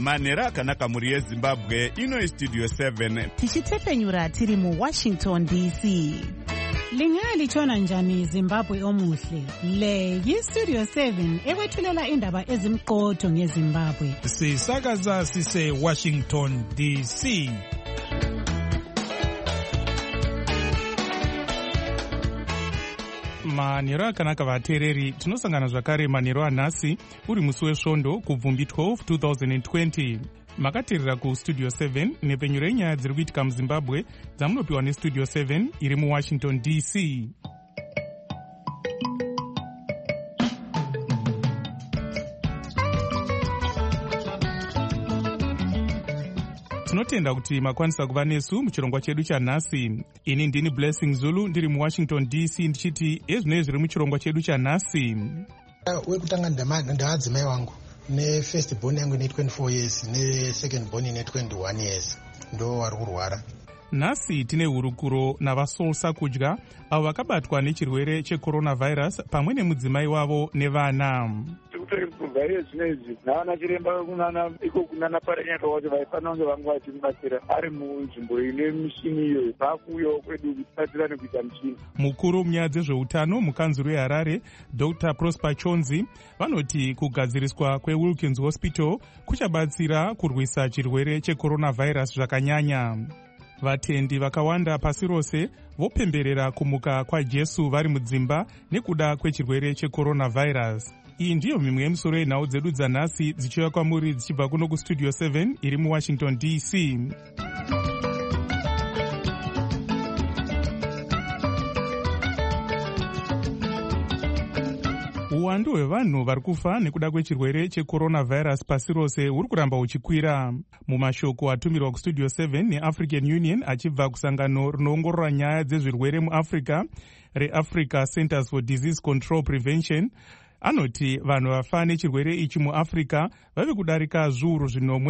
manhero akanaka mhuri yezimbabwe. Ino istudio 7 tichitefenyura tiri muWashington DC. Lingalitshona njani Zimbabwe omuhle? Le yistudio 7 ekwethulela indaba ezimqotho ngeZimbabwe. Sisakaza sise Washington DC. Manhero akanaka vateereri, tinosangana zvakare manhero anhasi uri musi wesvondo kubvumbi 12 2020. Makateerera kustudio 7 nepfenyuro yenyaya dziri kuitika muZimbabwe dzamunopiwa nestudio 7 iri muWashington DC. Tinotenda kuti makwanisa kuva nesu muchirongwa chedu chanhasi. Ini ndini Blessing Zulu ndiri muWashington DC ndichiti ezvinei zviri muchirongwa chedu chanhasi. Wekutanga ndahadzimai wangu nefirst born yangu ine 24 years nesecond born ine 21 years ndo vari kurwara. Nhasi tine hurukuro navaSoul Sakudya avo vakabatwa nechirwere checoronavirus pamwe nemudzimai wavo nevana. Kubva zvinezvi navana chiremba iko kunana paranyaka wacho vaifanira kunge vanga vachimubatsira ari munzvimbo ine mishini iyo vakuuyawo kwedu kutibatsira nekuita mishini. Mukuru munyaya dzezveutano mukanzuru weHarare Dr. Prosper Chonzi vanoti kugadziriswa kweWilkins Hospital kuchabatsira kurwisa chirwere checoronavirus zvakanyanya. Vatendi vakawanda pasi rose vopemberera kumuka kwaJesu vari mudzimba nekuda kwechirwere checoronavirus. Iyi ndiyo mimwe yemisoro yenhau dzedu dzanhasi dzichiuya kwamuri dzichibva kuno kustudio 7 iri muWashington DC. Uwandu hwevanhu vari kufa nekuda kwechirwere checoronavirus pasi rose huri kuramba huchikwira. Mumashoko atumirwa kustudio 7 neAfrican Union achibva kusangano rinoongorora nyaya dzezvirwere muAfrica reAfrica Centers for Disease Control Prevention, anoti vanhu vafa nechirwere ichi muAfrica vave kudarika zviuru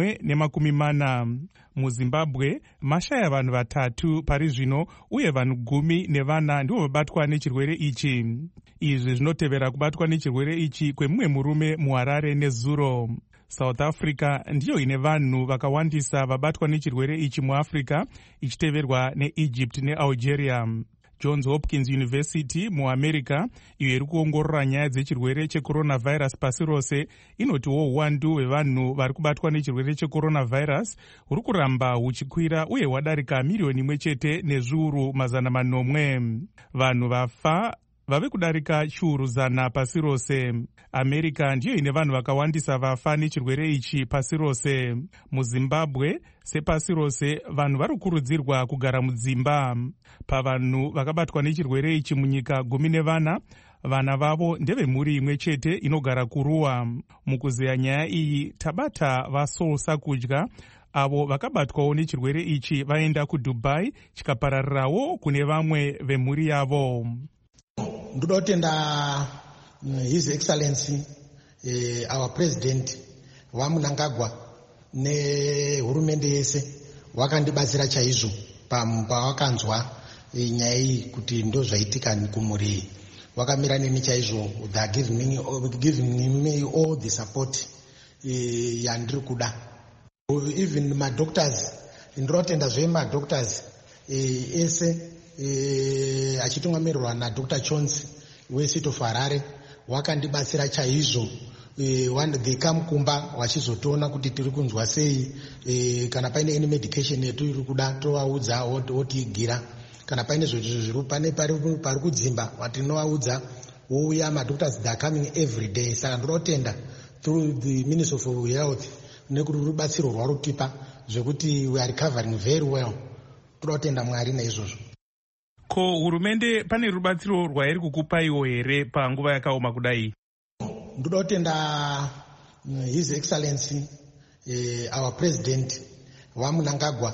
440. MuZimbabwe mashaya vanhu 3 pari zvino uye vanhu 10 ndivo vabatwa nechirwere ichi. Izvi zvinotevera kubatwa nechirwere ichi kwemumwe murume muHarare nezuro. South Africa ndiyo ine vanhu vakawandisa vabatwa nechirwere ichi muAfrica, ichiteverwa neEgypt neAlgeria. Johns Hopkins University muAmerica, iyo iri kuongorora nyaya dzechirwere checoronavirus pasi rose, inotiwo uwandu hwevanhu vari kubatwa nechirwere checoronavirus huri kuramba huchikwira uye hwadarika 1,000,000 nezviuru 800. Vanhu vafa vave kudarika chiuru 100 pasi rose. America ndiyo ine vanhu vakawandisa vafa nechirwere ichi pasi rose. MuZimbabwe sepasi rose vanhu vari kukurudzirwa kugara mudzimba. Pavanhu vakabatwa nechirwere ichi munyika 14, vana vavo ndevemhuri imwe chete inogara kuruwa. Mukuzeya nyaya iyi tabata vaSoul Sakudya avo vakabatwawo nechirwere ichi vaenda kuDubai chikapararirawo kune vamwe vemhuri yavo. Ndoda kutenda His Excellency our President waMnangagwa nehurumende yese wakandibatsira chaizvo pavakanzwa nyaya iyi kuti ndo zvaitika kumhuri. Wakamira neni chaizvo, they are giving me all the support yandiri kuda. Even madoctors, ndoda kutenda madoctors ese achitungamirwa naDr. Chonzi weSeat of Harare wakandibatsira chaizvo. They come kumba vachizotoona kuti tiri kunzwa sei, kana paine any medication yetu iri kuda tovaudza wotiigira, kana paine zviro pane pari kudzimba watinovaudza wouya. Madoctors they are coming every day. Saka ndoda kutenda through the Ministry of Health nekuti rubatsiro rwarutipa zvekuti we are recovering very well. Toda kutenda Mwari naizvozvo. Ko hurumende pane rubatsiro rwairi kukupaiwo here panguva yakaoma kudai? Ndoda kutenda His Excellency our President waMnangagwa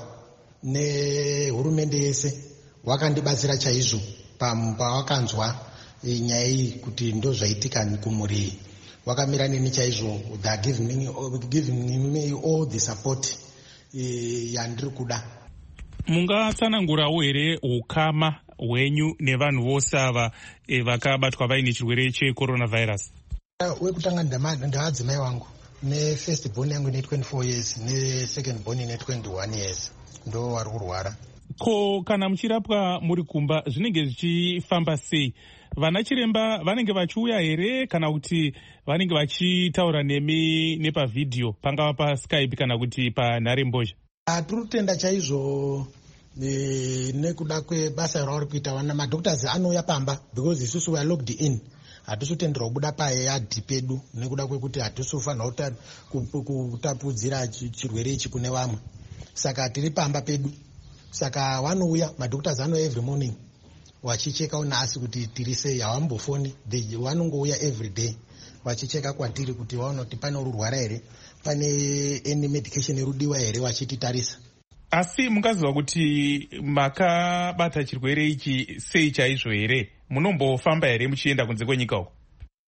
nehurumende yese wakandibatsira chaizvo pavakanzwa nyaya iyi kuti ndo zvaitika kumhuri. Wakamira neni chaizvo, they are giving me all the support yandiri kuda. Mungatsanangurawo here ukama hwenyu nevanhu vose ava vakabatwa vaine chirwere checoronavirus? Wekutanga ndahadzimai wangu nefirst born yangu ine 24 years nesecond born ine 21 years ndo vari kurwara. Ko kana muchirapwa muri kumba zvinenge zvichifamba sei? Vana chiremba vanenge vachiuya here kana kuti vanenge vachitaura nemi nepavhidhiyo pangava paSkype kana kuti panharembozha? Tiri kutenda chaizvo nekuda kwebasa ravari kuita. Vana madoctors anouya pamba because isusu we are locked in. Hatisi kutenderwa kubuda payadhi pedu nekuda kwekuti hatisi kufanira kutapudzira chirwere ichi kune vamwe. Saka tiri pamba pedu. Saka vanouya madoctors anouya every morning vachicheka unasi kuti tiri sei, havambofoni. Vanongouya every day vachicheka kwatiri kuti vaona kuti pane urwara here, pane any medication irudiwa here, vachititarisa. Asi mungaziva kuti makabata chirwere ichi sei chaizvo here? Munombofamba here muchienda kunze kwenyika uko?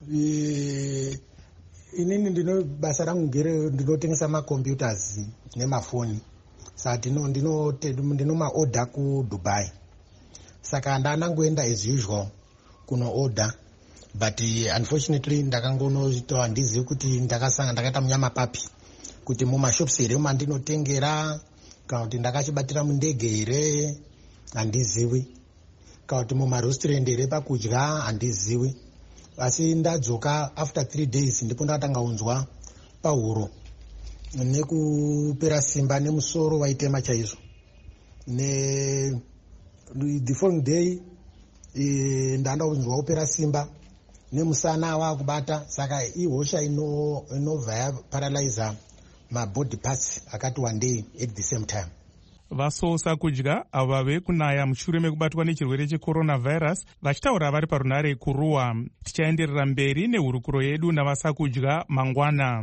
Inini basa rangu ndinotengesa macomputers nemafoni. Saka ndino maorder kuDubai. Saka ndanangoenda as usual kuno order, but unfortunately ndakangonoita handizivi kuti ndakaita munyama papi kuti mumashops here mandinotengera kana kuti ndakachibatira mundege here handizivi, kana kuti mumarestaurant here pakudya handizivi. Asi ndadzoka after 3 days ndipo ndakatanga kunzwa pahuro nekupera simba nemusoro waitema chaizvo. The following day ndanda kunzwa kupera simba nemusana wakubata. Saka ihosha inovhaya paralyzer mabody parts akati one day at the same time. Vasosa kudya avo vave kunaya mushure mekubatwa nechirwere checoronavirus vachitaura vari parunare kuruwa. Tichaenderera mberi nehurukuro yedu navasakudya mangwana.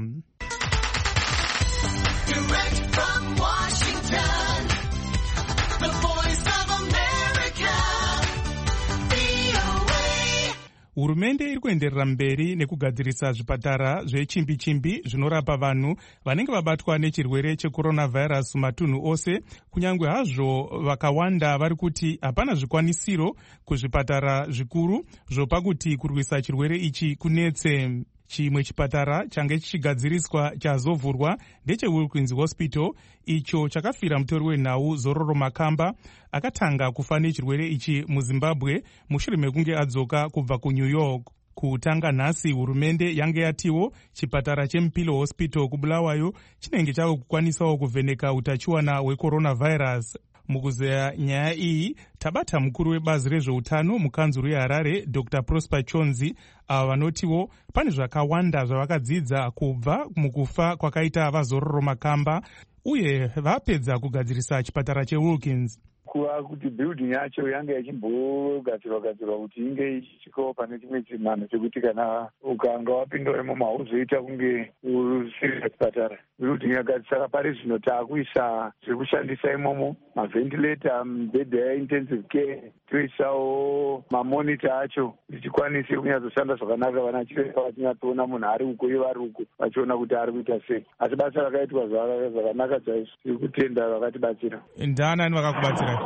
Hurumende iri kuenderera mberi nekugadzirisa zvipatara zvechimbi-chimbi zvinorapa vanhu vanenge vabatwa nechirwere checoronavirus matunhu ose, kunyange hazvo vakawanda vari kuti hapana zvikwanisiro kuzvipatara zvikuru zvopa kuti kurwisa chirwere ichi kunetse. Chimwe chipatara change chichigadziriswa chazovhurwa ndecheWilkins Hospital, icho chakafira mutori wenhau Zororo Makamba akatanga kufa nechirwere ichi muZimbabwe mushure mekunge adzoka kubva kuNew York. Kutanga nhasi hurumende yange yatiwo chipatara cheMpilo Hospital kuBulawayo chinenge chava kukwanisawo kuvheneka utachiwana hwecoronavirus. Mukuzeya nyaya iyi tabata mukuru webazi rezveutano mukanzuru yeHarare Dr. Prosper Chonzi, ava vanotiwo pane zvakawanda zvavakadzidza kubva mukufa kwakaita vaZororo Makamba uye vapedza kugadzirisa chipatara cheWilkins. Kuva kuti building yacho yange yachimbogadzirwa kuti inge ichikawo pane chimwe chimano chekuti kana ukanga wapinda imomo hauzoita kunge usiri chipatara. Building yagadzisaka pari zvino taakuisa zvekushandisa imomo, mavhentilator, mibhedha yaintensive care, toisawo mamonita acho tichikwanise kunyatsoshanda zvakanaka. Vana chiremba vachinyatsoona munhu ari uko ivo ari uko vachiona kuti ari kuita sei. Asi basa rakaitwa zvakanaka chaizvo. Tiri kutenda vakatibatsira. Ndaanani vakakubatsira?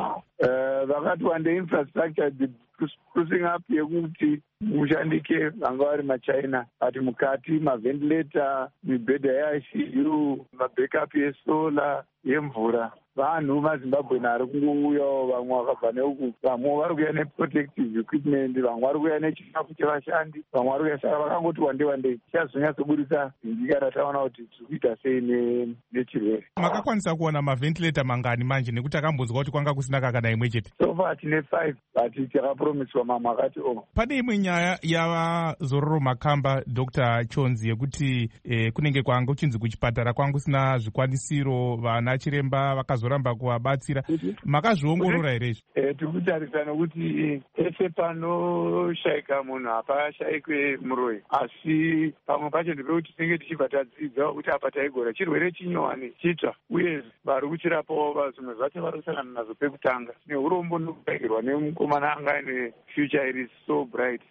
Vakati wande infrastructure sprucing up yekuti mushandike vanga vari maChina, ati mukati mavhentilator, mibhedha yaICU, mabackup yesola, yemvura. Vanhu maZimbabwe nari kungouyawo, vamwe vakabva neuku, vamwe vari kuuya neprotective equipment, vamwe vari kuuya nechikafu chevashandi, vamwe vari kuuya. Saka vakangoti wande tichazonyatsobudisa zindikana taona kuti tiri kuita sei nechirwere. Makakwanisa kuona mavhentilator mangani manje nekuti akambonzwa kuti kwanga kusina kakana imwe chete? So far tine 5 but takapromiswa mamwe akati Pane imwe nyaya yavaZororo Makamba Dr. Chonzi yekuti kunenge kwanga kuchinzi kuchipatara kwanga kusina zvikwanisiro, vana chiremba vakazoramba kuvabatsira. Makazviongorora here izvi? Tiri kutarisa nokuti pese panoshayika munhu hapashayikwe muroyi, asi pamwe pacho ndepekuti tinenge tichibva tadzidza kuti apa taigora chirwere chinyowani chitsva, uye vari kuchirapawo zvimwe zvacho vari kusangana nazvo pekutanga. Tine urombo nokudagirwa nemukomana anga aine future iri so bright,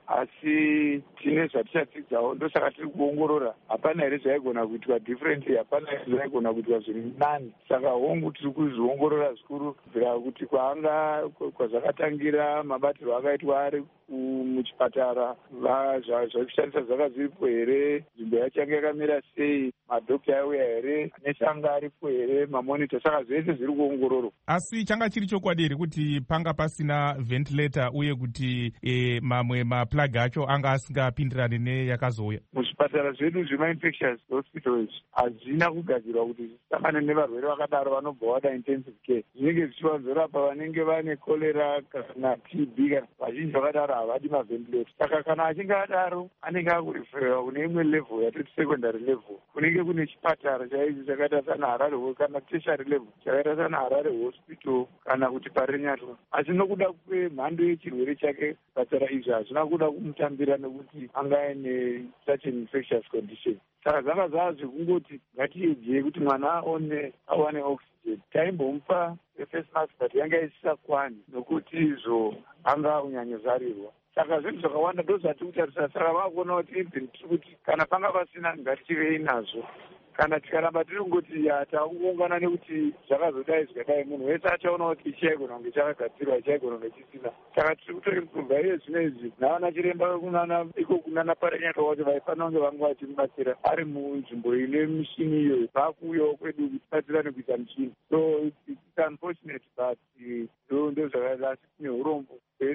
asi tine zvatichadzidzawo. Ndosaka tiri kuongorora hapana here zvaigona kuitwa differently, hapana here zvaigona kuitwa zviri nani. Saka hongu tiri kuzviongorora zvikuru kubvira kuti kwazvakatangira, mabatirwo akaitwa ari muchipatara zvakushandisa zvanga zviripo here, nzvimbo yacho yanga yakamira sei, madhokita auya here, nesi anga aripo here, mamonita. Saka zvese zviri kuongororwa. Asi changa chiri chokwadi here kuti panga pasina ventilator uye kuti mamwe maplug acho anga asingapindirani neyakazouya? Muzvipatara zvedu zvema-infectious hospitals hazvina kugadzirwa kuti zvisangane nevarwere vakadaro vanobva wada intensive care. Zvinenge zvichivanzorapa vanenge vane cholera kana TB kana vazhinji vakadaro havadi maventilator. Saka kana achinge adaro anenge akuriferiwa kune imwe level yatoti secondary level, kunenge kune chipatara chaichi chakaita sana Harare kana tertiary level chakaita sana Harare hospital kana kuti parenyatwa. Asi nokuda kwemhando yechirwere chake chipatara izvi hazvina kuda kumutambira nekuti anga aine such an infectious condition. Saka zvanga zvava zvekungoti ngatiedze kuti mwana awane oxygen. Taimbomupa face mask but yanga isisakwani nokuti izvo anga unyanyozarirwa. Saka zvinhu zvakawanda ndozvati kutarisa. Saka vakuona kuti even tiri kuti kana panga pasina ngatichivei nazvo. Kana tikaramba tiri kungoti taungoungana nekuti zvakazodai zvikadai, munhu wese achaona kuti chaigona kunge chakagadzirwa, chaigona kunge chisina. Saka tiri kutoimprova iye zvino izvi navana chiremba kunana parenyatwa kuti vaifanira kunge vanga vachimubatsira ari munzvimbo ine mishini iyo, vakuuyawo kwedu kutibatsira nekuita michini. So it's unfortunate but ndozvakadai tine urombo.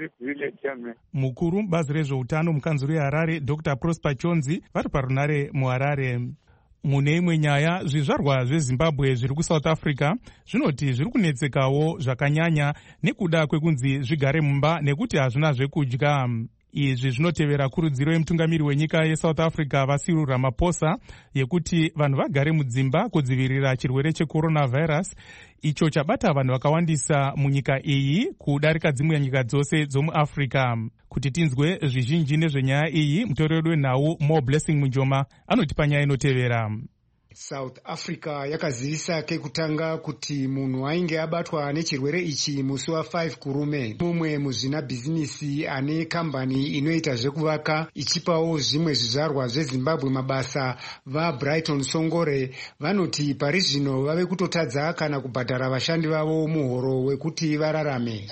Mukuru mubazi rezveutano mukanzuru yeHarare Dr. Prosper Chonzi vari parunare muHarare. Mune imwe nyaya, zvizvarwa zveZimbabwe zviri kuSouth Africa zvinoti zviri kunetsekawo zvakanyanya nekuda kwekunzi zvigare mumba nekuti hazvina zvekudya. Izvi zvinotevera kurudziro yemutungamiri wenyika yeSouth Africa Cyril Ramaphosa yekuti vanhu vagare mudzimba kudzivirira chirwere checoronavirus icho chabata vanhu vakawandisa munyika iyi kudarika dzimwe nyika dzose dzomuAfrica. Kuti tinzwe zvizhinji nezvenyaya iyi, mutori wedu wenhau Mo Blessing Munjoma anotipa nyaya inotevera. South Africa yakazivisa kekutanga kuti munhu ainge abatwa nechirwere ichi musi wa5 kurume. Mumwe muzvina bhizinisi ane kambani inoita zvekuvaka ichipawo zvimwe zvizvarwa zveZimbabwe mabasa, vaBrighton Songore vanoti pari zvino vave kutotadza kana kubhadhara vashandi vavo muhoro wekuti vararame.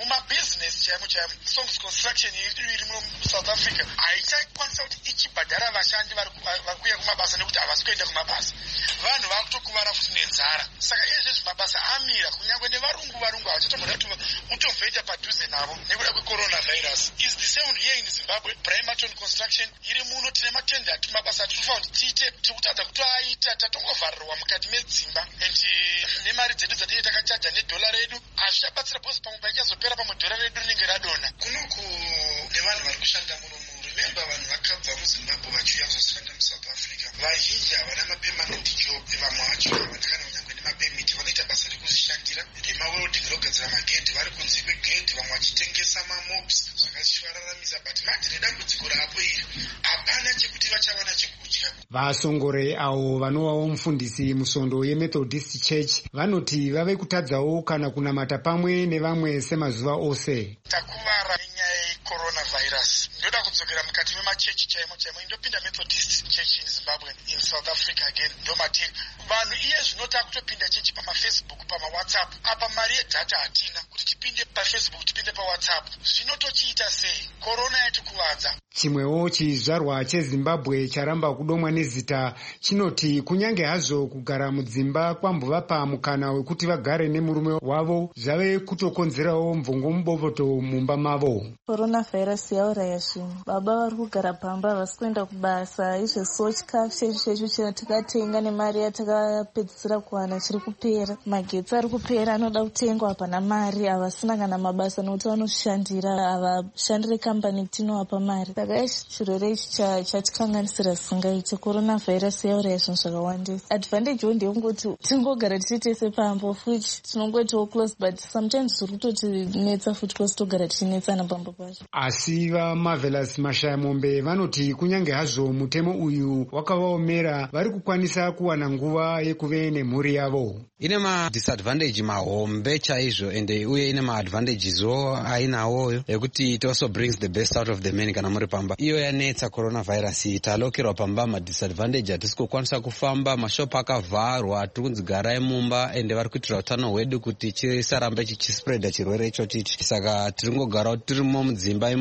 Songs Construction iri muSouth Africa haichakwanisa kuti ichibhadhara vashandi vari kuuya kumabasa nekuti havasi kuenda kumabasa. Vanhu vakutokuvara futi nenzara. Saka izvezvi mabasa amira, kunyange nevarungu havachatomboda kuti mutomboita padhuze navo nekuda kwecoronavirus. Is the same here in Zimbabwe. Brighton Construction iri muno tine matenda ati mabasa atinofanira kuti tiite, tiri kutadza kutoaita, tatongovharirwa mukati medzimba and nemari dzedu dzatinenge takachaja nedhora redu hazvichabatsira bhosi pamwe paichazopera pamwe dhora redu rinenge radonha. Kunoku nevanhu vari kushanda muno remember vanhu vakabva muZimbabwe vachiuya kuzoshanda muSouth Africa. Vazhinji havana mapermanent job, vamwe vacho havana kana kunyange nemapemiti, vanoita basa rekuzvishandira remawelding rogadzira magedhi vari kunze kwegedhi, vamwe vachitengesa mamobs zvakachivararamisa. But manje nedambudziko rapo iri hapana chekuti vachawana chekudya. Vasongore avo vanovawo mufundisi musondo yeMethodist Church vanoti vave kutadzawo kana kunamata pamwe nevamwe semazuva ose. Takuvara nenyaya yecoronavirus. Ndoda kudzokera mukati memachechi chaimo indopinda Methodist Church in Zimbabwe in South Africa again ndomatiri. Vanhu iye zvinota kutopinda chechi pamaFacebook, pamaWhatsApp. Apa mari yedhata hatina kuti tipinde paFacebook, tipinde paWhatsApp. Zvinotochiita sei? Corona yatikuvadza. Chimwewo chizvarwa cheZimbabwe charamba kudomwa nezita chinoti kunyange hazvo kugara mudzimba kwambovapa mukana wekuti vagare nemurume wavo zvave kutokonzerawo mvongo mubovoto mumba mavo. Coronavirus yauraya zvinhu. Baba vari kugara pamba havasi kuenda kubasa, izvozvo chikafu chedu chatakatenga nemari yatakapedzisira kuwana chiri kupera. Magetsi ari kupera anoda kutengwa, hapana mari, havasina kana mabasa nokuti vanoshandira, havashandire kambani tinovapa mari. Saka chirwere ichi chatikanganisira singaite. Coronavirus yauraya zvinhu zvakawandisa. Advantage ndeyekungoti tingogara tichitese pambo futi tinongoitawo close, but sometimes zviri kutotinetsa futi kwasi togara tichinetsana pambo pacho. Asi vaMarvelous Mashayamombe vanoti kunyange hazvo mutemo uyu wakavaomera, vari kukwanisa kuwana nguva yekuve nemhuri yavo. Ine madisadvantage mahombe chaizvo ende uye ine maadvantageswo ainawoyo ekuti it also brings the best out of the men kana muri pamba. Iyo yanetsa coronavirus talokerwa pamba, madisadvantage hatisi kukwanisa kufamba, mashopu akavharwa, tiri kunzi garai mumba ende vari kuitira utano hwedu kuti chisarambe chichispreada chirwere ichochi. Saka tiringogara tirimo mudzimba imomo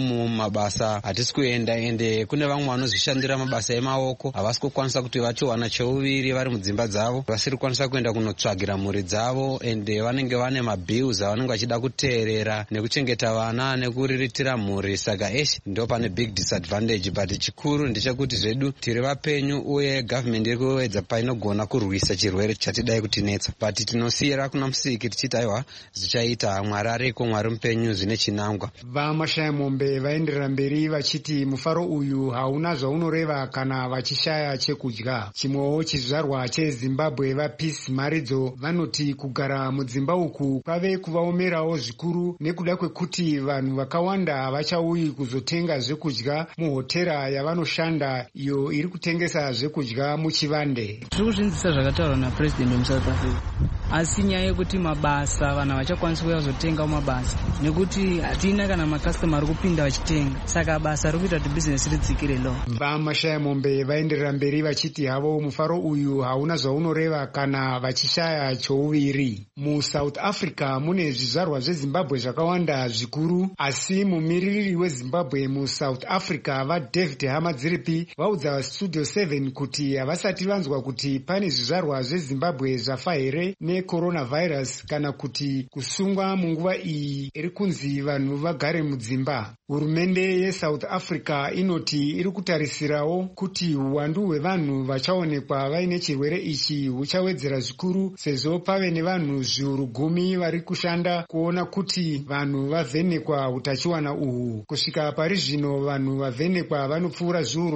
mumabasa hatisi kuenda, ende kune vamwe vanozvishandira mabasa emaoko havasi kukwanisa kuti vachiwana cheuviri vari mudzimba dzavo, vasiri kukwanisa kuenda kunotsvagira mhuri dzavo, ende vanenge vane mabills avanenge vachida kuteerera nekuchengeta vana nekuriritira mhuri. Saka ndo pane big disadvantage, but chikuru ndechekuti zvedu tiri vapenyu uye government iri kuwedza painogona kurwisa chirwere chatidai kutinetsa, but tinosiyira kuna Musiki tichiti aiwa zvichaita, Mwari ariko, Mwari mupenyu, zvine chinangwa. Vamashaya mombe vaenderera mberi vachiti mufaro uyu hauna zvaunoreva kana vachishaya chekudya. Chimwewo chizvarwa cheZimbabwe vaPeace Maridzo vanoti kugara mudzimba uku kwave kuvaomerawo zvikuru nekuda kwekuti vanhu vakawanda havachauyi kuzotenga zvekudya muhotera yavanoshanda iyo iri kutengesa zvekudya muchivande. Zviri kuzvinzisa zvakataurwa naPresident wemuSouth Africa, asi nyaya yekuti mabasa vanhu havachakwanisi kuuya kuzotenga mumabasa nekuti hatina kana makastoma ari kupinda vachitenga, saka basa riri kuita kuti bhizinesi ridzikire lo. Vamashaya mombe vaenderera mberi vachiti havo mufaro uyu hauna zvaunoreva kana vachishaya chouviri. MuSouth Africa mune zvizvarwa zveZimbabwe zvakawanda zvikuru, asi mumiririri weZimbabwe muSouth Africa vaDavid Hamadziripi vaudza Studio 7 kuti havasati vanzwa kuti pane zvizvarwa zveZimbabwe zvafa here necoronavirus kana kuti kusungwa munguva iyi iri kunzi vanhu vagare mudzimba. Hurumende yeSouth Africa inoti iri kutarisirawo kuti uwandu hwevanhu vachaonekwa vaine chirwere ichi huchawedzera zvikuru, sezvo pave nevanhu zviuru 10 vari kushanda kuona kuti vanhu vavhenekwa utachiwana uhu. Kusvika pari zvino vanhu vavhenekwa vanopfuura zviuru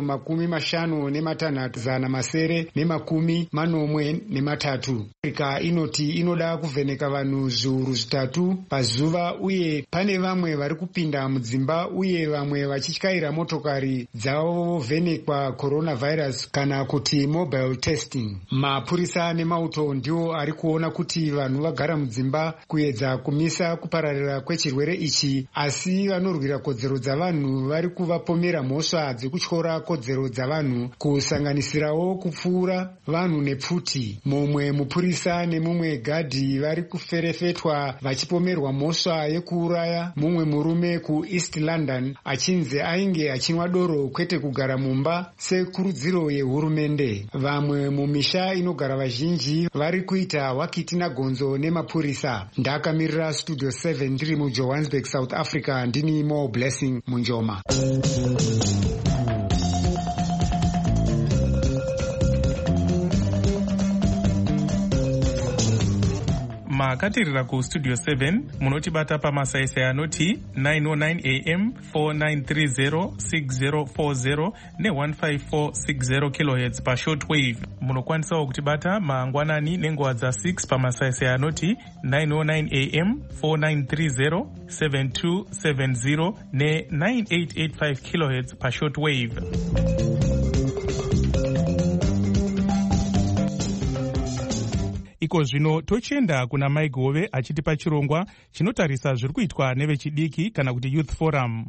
56,943. Africa inoti inoda kuvheneka vanhu zviuru 3 pazuva, uye pane vamwe vari kupinda mudzimba uye vamwe vachityaira motokari dzavo vovhenekwa coronavirus kana kuti mobile testing. Mapurisa nemauto ndiwo ari kuona kuti vanhu vagara mudzimba kuedza kumisa kupararira kwechirwere ichi, asi vanorwira kodzero dzavanhu vari kuvapomera mhosva dzekutyora kodzero dzavanhu, kusanganisirawo kupfuura vanhu nepfuti. Mumwe mupurisa nemumwe gadhi vari kuferefetwa vachipomerwa mhosva yekuuraya mumwe murume kuEast London achinzi ainge achinwa doro kwete kugara mumba sekurudziro yehurumende. Vamwe mumisha inogara vazhinji vari kuita wakiti nagonzo nemapurisa. Ndakamirira Studio 7 ndiri muJohannesburg, South Africa, ndini Mo Blessing Munjoma. makatirira kustudio 7 munotibata pamasaisai anoti 909 am 4930 6040 ne15460 kHz pashortwave. Munokwanisawo kutibata mangwanani nenguva dza6 pamasaisai anoti 909 am 4930 7270 ne9885 kHz pashortwave. Iko zvino tochienda kuna Mike Hove achitipa chirongwa chinotarisa zviri kuitwa nevechidiki kana kuti Youth Forum.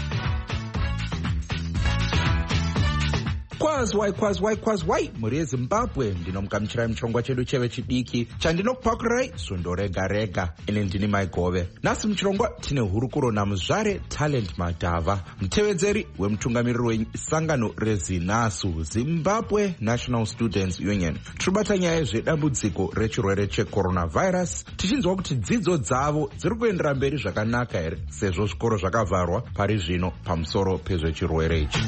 Kwazwai muri yeZimbabwe, ndinomugamuchirai muchirongwa chedu chevechidiki chandinokupakurai sundo rega rega. Ine ndini Mike Hove. Nhasi muchirongwa tine hurukuro naMuzvare Talent Madhava, mutevedzeri wemutungamiriri wesangano reZinasu, Zimbabwe National Students Union. Tiribata nyaya yezvedambudziko rechirwere checoronavirus, tichinzwa kuti dzidzo dzavo dziri kuendera mberi zvakanaka here sezvo zvikoro zvakavharwa pari zvino pamusoro pezvechirwere ichi.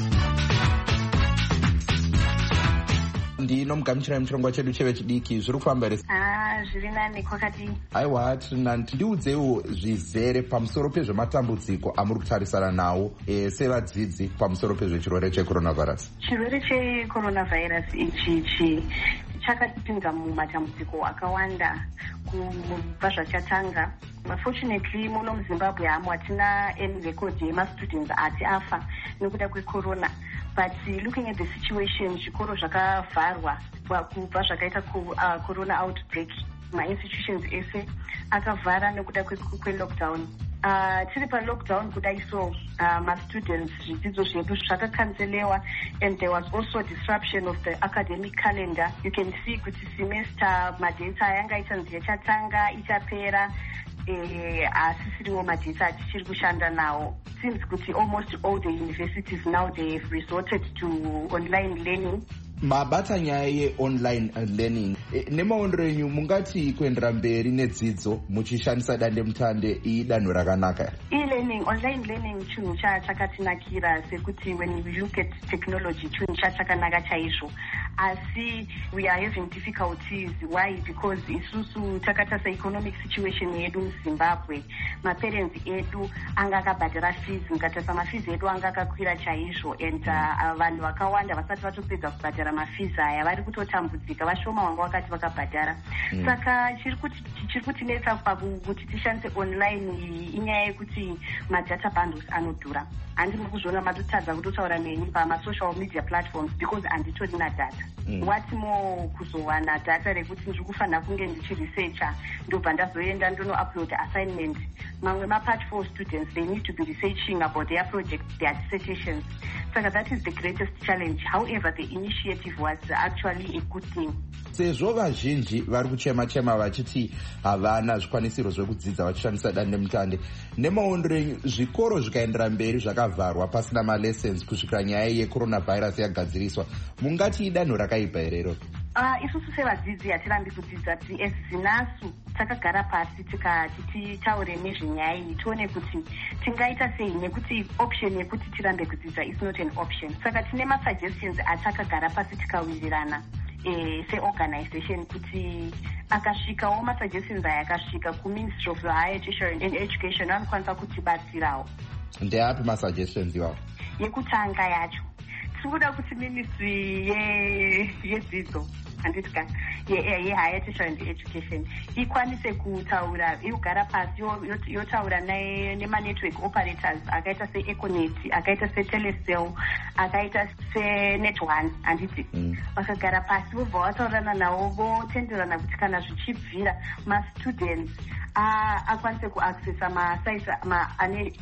Ndinomugamuchirai muchirongwa chedu chevechidiki. Zviri kufamba here? Zviri nani, kwakadii? Aiwa, tiri nani. Ndiudzewo zvizere pamusoro pezvematambudziko amuri kutarisana nawo sevadzidzi pamusoro pezvechirwere checoronavirus. Chirwere checoronavirus ichi chakatipinza mumatambudziko akawanda kubva zvachatanga. Unfortunately, muno muZimbabwe hatina any record yemastudents ati afa nekuda kwecorona. But looking at the situation, zvikoro zvakavharwa kubva zvakaita corona outbreak. Ma-institutions ese akavhara nekuda kwe-lockdown. Tiri pa-lockdown kudai so ma-students zvidzidzo zvedu zvakacancelewa, and there was also disruption of the academic calendar. You can see kuti semester madata yanga ichanzi yachatanga ichapera. asisiriwo magetsi atichiri kushanda nawo. Seems kuti almost all the universities now they have resorted to online learning. Mabata nyaya ye-online learning, nemaondero enyu mungati kuendera mberi nedzidzo muchishandisa dandemutande idanho rakanaka? E-learning, online learning chinhu chakatinakira sekuti when we look at technology chinhu chakanaka chaizvo. Asi we are having difficulties. Why? Because isusu takatasa economic situation yedu muZimbabwe. Maparents edu anga akabhadhara fees, ngatasa mafees edu anga akakwira chaizvo, and vanhu vakawanda vasati vatopedza kubhadhara mafees aya vari kutotambudzika, vashoma vanga vakati vakabhadhara. Saka chiri kutinetsa pakuti tishandise online inyaya yekuti madata bundles anodhura. Handina kuzviona matotadza kutotaura neni pama-social media platforms because handitorina data. What more kuzowana data rekuti ndiri kufanira kunge ndichiresearcha ndobva ndazoenda ndono-upload assignment. Mamwe ma-part 4 students, they need to be researching about their projects, their dissertations. So that is the greatest challenge. However, the initiative was actually a good thing. Sezvo vazhinji vari kuchema-chema vachiti havana zvikwanisiro zvekudzidza vachishandisa dandemutande, nemaondero enyu zvikoro zvikaendera mberi zvakavharwa pasina malessons kusvikira nyaya yecoronavirus yagadziriswa, mungati idanho rakaipa herero? Isusu sevadzidzi hatirambi kudzidza. As zinasu takagara pasi tikati titaure nezvenyaya iyi tione kuti tingaita sei, nekuti option yekuti tirambe kudzidza is not an option. Saka tine masuggestions atakagara pasi tikawirirana se-organization kuti akasvikawo masuggestions aya akasvika kuMinistry of Higher Education vanokwanisa kutibatsirawo. Ndeapi masuggestions iwawo? Yekutanga yacho tinoda kuti ministry yedzidzo handitika ye-higher tertiary and education ikwanise kutaura, yogara pasi yotaura nema-network operators akaita se-Econet, akaita se-Telecel, akaita se-Net1 handiti. Vakagara pasi vobva vataurana navo votenderana kuti kana zvichibvira ma-students akwanise kuaccessa ma-sites ane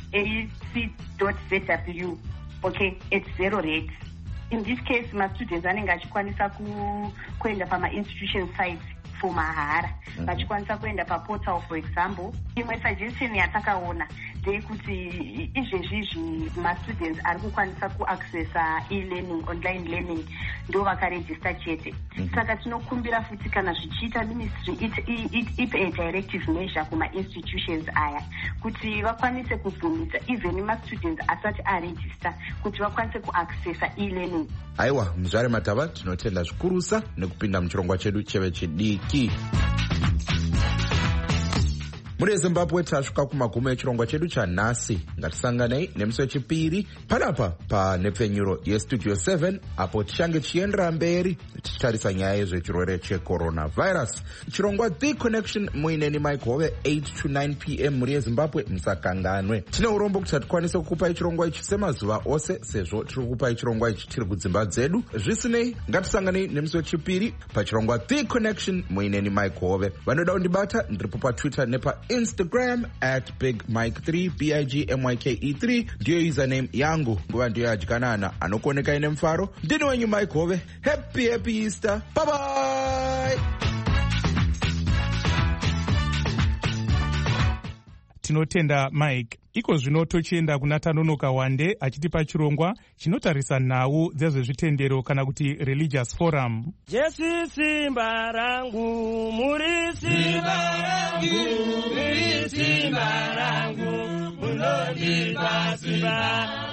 ac.zw okay at 0 rate. In this case, ma-students anenge achikwanisa kuenda pama-institution sites for mahara, vachikwanisa kuenda paportal for example. Imwe suggestion yatakaona ndeyekuti izvezvizvi ma-students ari kukwanisa kuaccessa e-learning, online learning, ndo vakaregister chete. Saka tinokumbira futi kana zvichiita ministry ipe a directive measure kuma-institutions aya kuti vakwanise kubvumidza even ma-students asati aregister kuti vakwanise kuaccessa e-learning. Aiwa, Muzvare Matava, tinotenda zvikurusa nekupinda muchirongwa chedu cheve chidiki. Muri Zimbabwe tasvika kumagumo echirongwa chedu chanhasi. Ngatisanganei nemusi wechipiri panapa panepfenyuro yestudio 7 apo tichange chiendera mberi tichitarisa nyaya yezvechirwere checoronavirus. Chirongwa The Connection muineni Mike Hove 8 to 9 p.m. muri yeZimbabwe, musakanganwe. Tine urombo kuti hatikwanise kukupai chirongwa ichi semazuva ose sezvo tiri kukupai chirongwa ichi tiri kudzimba dzedu. Zvisinei, ngatisanganei nemusi wechipiri pachirongwa The Connection muineni Mike Hove. Vanoda kundibata ndiripo paTwitter nepa Instagram at BigMike3 BIGMYKE3 ndiyo username yangu. Nguva ndiyo yadyanana anokuoneka ine mfaro. Ndini wenyu Mike Hove. Happy Easter. Bye bye. Tinotenda Mike. Iko zvino tochienda kuna Tanonoka Wande achitipa chirongwa chinotarisa nhau dzezvezvitendero kana kuti religious forum. Jesu simba rangu, muri simba rangu, muri simba rangu, munondipa simba.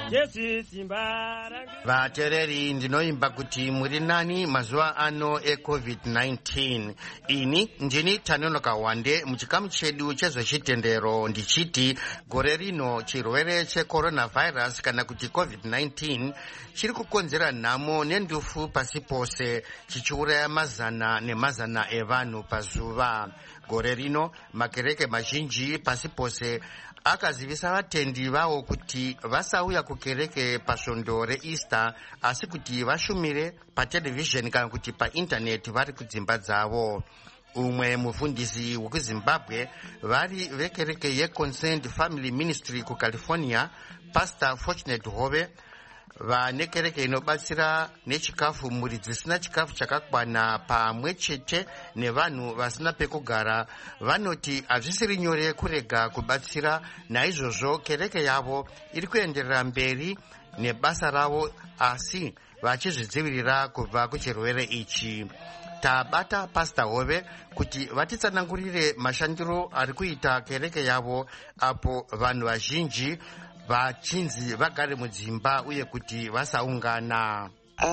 Vateereri, ndinoimba kuti muri nani mazuva ano eCovid-19. Ini ndini Tanonoka Wande muchikamu chedu chezvechitendero ndichiti gore rino chirwere checoronavirus kana kuti COVID-19 chiri kukonzera nhamo nendufu pasi pose, chichiuraya mazana nemazana evanhu pazuva. Gore rino makereke mazhinji pasi pose akazivisa vatendi vavo kuti vasauya kukereke pasvondo reEaster asi kuti vashumire patelevhizheni kana kuti paindaneti vari kudzimba dzavo. Umwe mufundisi wekuZimbabwe vari vekereke yeConsent Family Ministry kuCalifornia, Pastor Fortunate Hove, vane kereke inobatsira nechikafu mhuri dzisina chikafu chakakwana pamwe chete nevanhu vasina pekugara vanoti hazvisiri nyore kurega kubatsira. Naizvozvo kereke yavo iri kuenderera mberi nebasa ravo asi vachizvidzivirira kubva kuchirwere ichi. Tabata Pastor Hove kuti vatitsanangurire mashandiro ari kuita kereke yavo apo vanhu vazhinji vachinzi vagare mudzimba uye kuti vasaungana.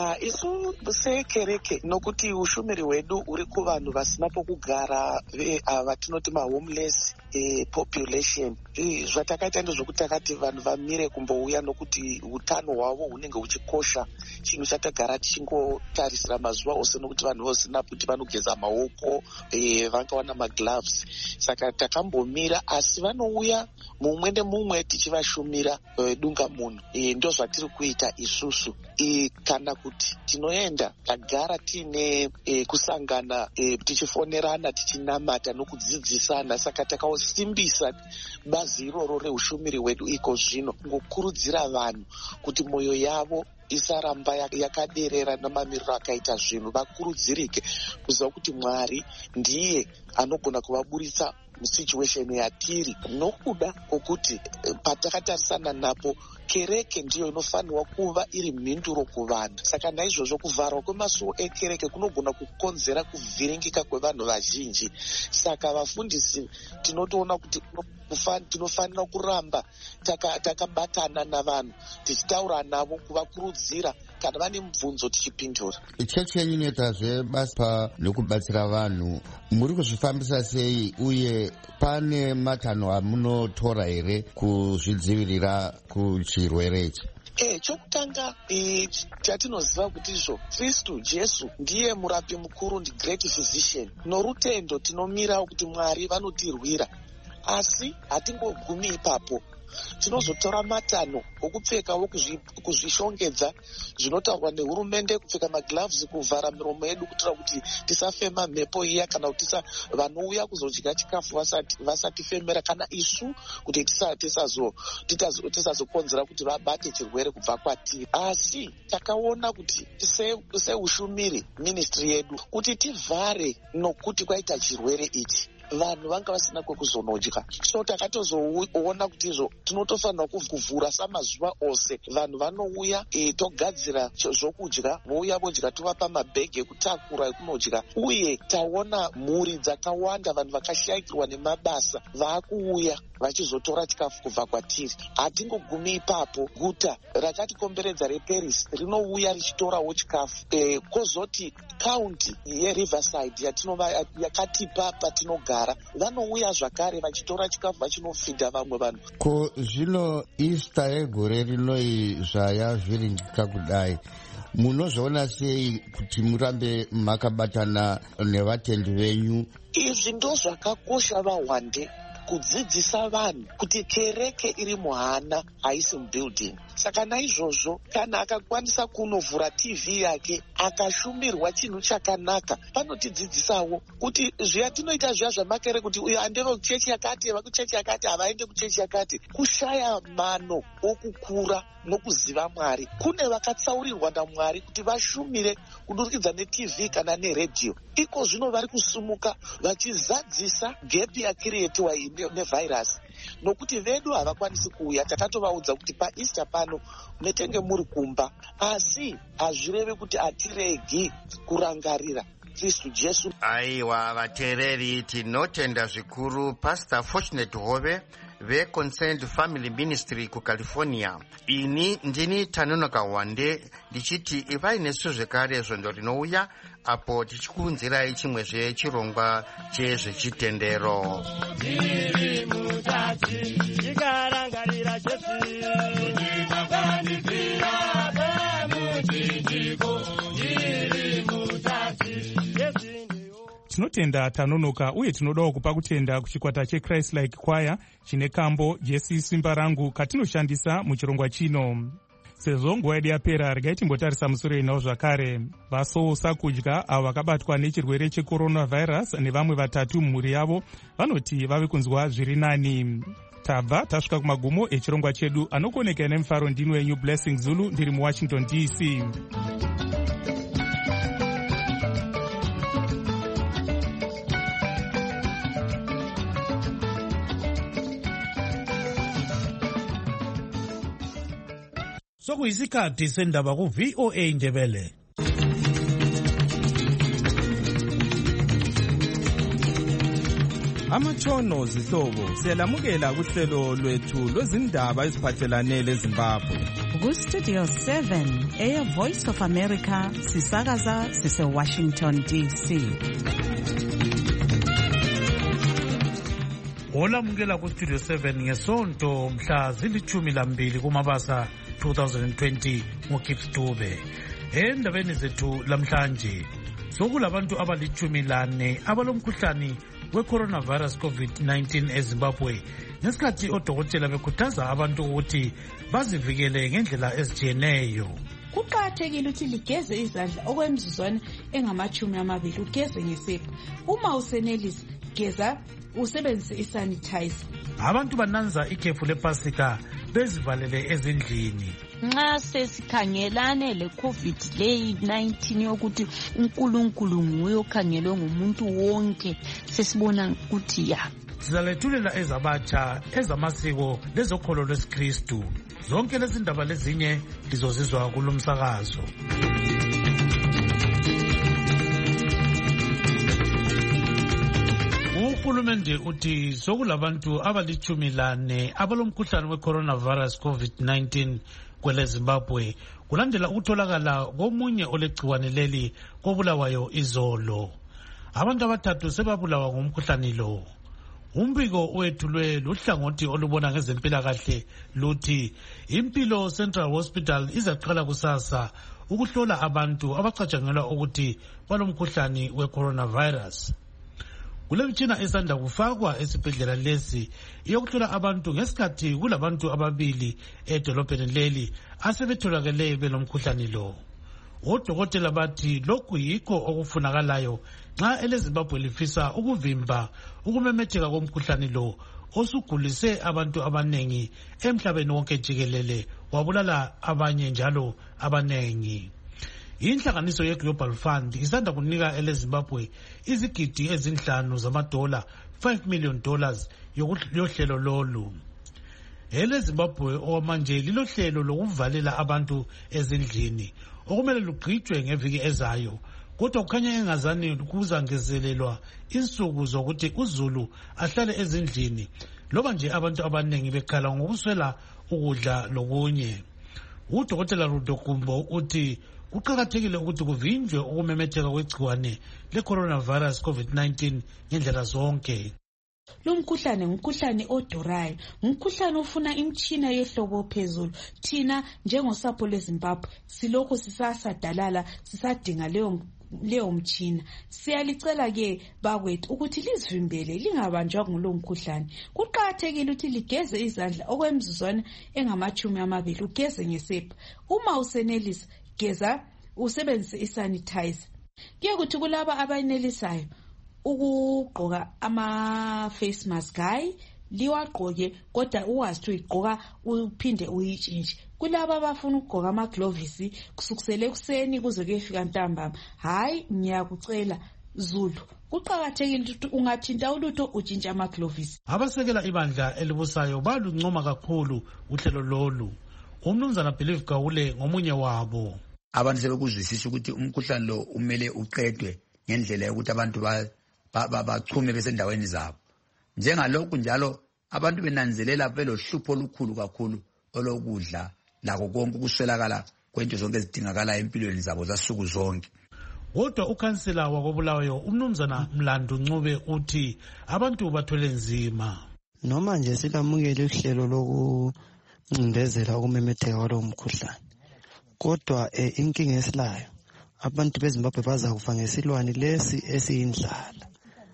Isu sekereke nokuti ushumiri hwedu uri kuvanhu vasina pokugara vatinoti mahomeless population. Zvatakaita ndezvokuti takati vanhu vamire kumbouya nokuti utano hwavo hunenge huchikosha. Chinhu chatagara tichingotarisira mazuva ose nokuti vanhu vasina kuti vanogeza maoko vangawana magloves. Saka takambomira asi vanouya mumwe nemumwe tichivashumira dungamunhu. Ndo zvatiri kuita isusu. Kana kuti tinoenda tagara tiine kusangana tichifonerana tichinamata nokudzidzisana. Saka takasimbisa bazi iroro reushumiri hwedu iko zvino ngokurudzira vanhu kuti mwoyo yavo isaramba yakaderera namamiriro akaita zvinhu. Vakurudzirike kuziva kuti Mwari ndiye anogona kuvaburitsa musituation yatiri nokuda kwokuti patakatarisana napo kereke ndiyo inofanirwa kuva iri mhinduro kuvanhu. Saka naizvozvo kuvharwa kwemasuo ekereke kunogona kukonzera kuvhiringika kwevanhu vazhinji. Saka vafundisi tinotoona kuti tinofanira kuramba takabatana navanhu tichitaura navo kuvakurudzira kana vane mubvunzo tichipindura. Chechi yenyu inoitazve basa nekubatsira vanhu, muri kuzvifambisa sei uye pane matanho amunotora here kuzvidzivirira kuchirwere ichi? Chokutanga chatinoziva kuti izvo Kristu Jesu ndiye murapi mukuru, ndi great physician. Norutendo tinomira kuti Mwari vanotirwira, asi hatingogumi ipapo. Tinozotora matanho okupfeka kuzvishongedza zvinotaurwa nehurumende, kupfeka magloves, kuvhara miromo yedu kuitira kuti tisafema mhepo iya kana kuti vanouya kuzodya chikafu vasatifemera kana isu kuti tisazokonzera kuti vabate chirwere kubva kwatiri. Asi takaona kuti seushumiri ministry yedu kuti tivhare nokuti kwaita chirwere ichi vanhu vanga vasina kwekuzonodya. So takatozoona kuti izvo tinotofanira kuvhura samazuva ose. Vanhu vanouya togadzira zvokudya, vouya vodya, tovapa mabhegi ekutakura ekunodya. Uye taona mhuri dzakawanda, vanhu vakashayikirwa nemabasa vaakuuya vachizotora chikafu kubva kwatiri. Hatingogumi ipapo. Guta rakatikomberedza reParis rinouya richitorawo chikafu. Kozoti kaunti yeRiverside yakatipa patinogara vanouya zvakare vachitora chikafu vachinofidha vamwe vanhu. Ko zvino Easter yegore rinoi zvayavhiringika kudai, munozviona sei kuti murambe makabatana nevatendi venyu? Izvi ndo zvakakosha vahwande, kudzidzisa vanhu kuti kereke iri muhana haisi mubuilding. Saka naizvozvo kana akakwanisa kunovhura TV yake akashumirwa chinhu chakanaka, panotidzidzisawo kuti zviya tinoita zviya zvamakereke kuti uyo andeve kuchechi yakati, vakuchechi yakati havaende kuchechi yakati. Kushaya mano okukura nokuziva Mwari. Kune vakatsaurirwa naMwari kuti vashumire kudurikidza neTV kana neredhiyo. Iko zvino vari kusumuka vachizadzisa gepi yakiriyetiwa nevhairasi. Nokuti vedu havakwanisi kuuya, takatovaudza kuti paEaster pano metenge muri kumba, asi hazvireve kuti hatiregi kurangarira Kristu Jesu. Aiwa vateereri, tinotenda zvikuru Pastor Fortunate Hove veConsent Family Ministry kuCalifornia. Ini ndini Tanonoka Wande ndichiti ivai nesu zvekare zvondo rinouya apo tichikuunzirai chimwezve chirongwa chezvechitendero. Ndiri mutati ikarangarira Jesu ndikakandikira pamuchinjiko. Ndiri mutati tinotenda Tanonoka uye tinodawo kupa kutenda kuchikwata cheChrist Like Choir chine kambo Jesu simba rangu katinoshandisa muchirongwa chino. Sezvo nguva yedu yapera, regai timbotarisa musoro inawo zvakare. Vasousa kudya avo vakabatwa nechirwere checoronavirus nevamwe vatatu mumhuri yavo vanoti vave kunzwa zviri nani. tabva tasvika kumagumo echirongwa chedu. Anokoneka nemufaro ndini wenyu Blessing Zulu ndiri muWashington DC. Sokuyisikhathi sendaba ku VOA Ndebele. Amatshono zihlobo siyalamukela kuhlelo lwethu lwezindaba eziphathelane leZimbabwe. Ku-Studio 7 Air Voice of America sisakaza sise-Washington DC. Olamukela ku-Studio 7 ngesonto mhla zili-12 kuMabasa 2020 ngoKips Dube. Endabeni zethu lamhlanje sokulabantu abali-14 abalomkhuhlane we-coronavirus COVID-19 eZimbabwe, ngesikhathi odokotela bekhuthaza abantu ukuthi bazivikele ngendlela ezitshiyeneyo. Kuqakathekile ukuthi ligeze izandla okwemizuzwana engama-20 ugeze ngesepha. Uma usenelisa geza usebenzise isanitizer. Abantu bananza ikhefu lePasika bezivalele ezindlini. Nxa sesikhangelane le-COVID leyi 19 yokuthi uNkulunkulu nguye okhangelwe ngumuntu wonke, sesibona ukuthi ya sizalethulela ezabatsha, ezamasiko lezokholo lwesikristu. Zonke lezi ndaba lezinye lizozizwa kulomsakazo. Uhulumende uthi sokulabantu abali-14 abalomkhuhlane we-coronavirus COVID-19 kwele Zimbabwe, kulandela ukutholakala komunye olegciwane leli kobulawayo izolo. Abantu abathathu sebabulawa ngomkhuhlane lo. Umbiko wethulwe luhlangothi olubona ngezempilakahle luthi Impilo Central Hospital izaqala kusasa ukuhlola abantu abacatshangelwa ukuthi balomkhuhlane we-coronavirus. Kulemitshina esanda kufakwa esibhedlela lesi yokuhlola abantu ngesikhathi kulabantu ababili edolobheni leli asebetholakele belomkhuhlane lo. Odokotela bathi lokhu yikho okufunakalayo nxa eleZimbabwe lifisa ukuvimba ukumemetheka komkhuhlane lo osugulise abantu abanengi emhlabeni wonke jikelele wabulala abanye njalo abanengi. Inhlanganiso ye-Global Fund isanda kunika eleZimbabwe izigidi ezinhlanu zamadola, $5 million yohlelo lolu. EleZimbabwe okwamanje lilohlelo lokuvalela abantu ezindlini okumele lugqitshwe ngeviki ezayo, kodwa kukhanya engazani kuzangezelelwa insuku zokuthi uZulu ahlale ezindlini loba nje abantu abanengi bekhala ngokuswela ukudla lokunye. Udokotela Rudo Kumbo uthi kuqakathekile ukuthi kuvinjwe ukumemetheka kwegciwane le-coronavirus COVID-19 ngendlela zonke. Lumkhuhlane ngumkhuhlane odurayo, ngumkhuhlane ofuna imtshina yehlobo phezulu. Thina njengosapho lweZimbabwe silokho sisasadalala sisadinga leyo mtshina. Siyalicela ke bakwethu ukuthi lizivimbele lingabanjwa ngulo mkhuhlane. Kuqakathekile ukuthi ligeze izandla okwemizuzwana engama-20 ugeze ngesepha. Uma usenelisa geza usebenzise isanitizer. Kuye kuthi kulaba abenelisayo ukugqoka ama-face mask hayi liwagqoke kodwa uwazi ukuthi uyigqoka uphinde uyitshintshe. Kulaba abafuna ukugqoka amaglovisi kusukusele ekuseni kuze kuyefika ntambama, hayi ngiyakucela Zulu, kuqakathekile ukuthi ungathinta ulutho utshintshe amaglovisi. Abasekela ibandla elibusayo baluncoma kakhulu uhlelo lolu. Umnumzana Believe Gawule ngomunye wabo. Abantu sebekuzwisisa ukuthi umkhuhlane lo umele uqedwe ngendlela yokuthi abantu bachume besendaweni zabo. Njengalokhu njalo abantu benanzelela belohlupho olukhulu kakhulu olokudla lakho konke ukuswelakala kwento zonke ezidingakala empilweni zabo zasuku zonke. Kodwa ukhansela wakobulawayo umnumzana Mlandu Ncube uthi abantu bathwele nzima. Noma nje silamukele uhlelo lokuncindezela ukumemetheka kwalo mkhuhlane, kodwa inkinga esilayo abantu beZimbabwe bazakufa ngesilwane lesi esiyindlala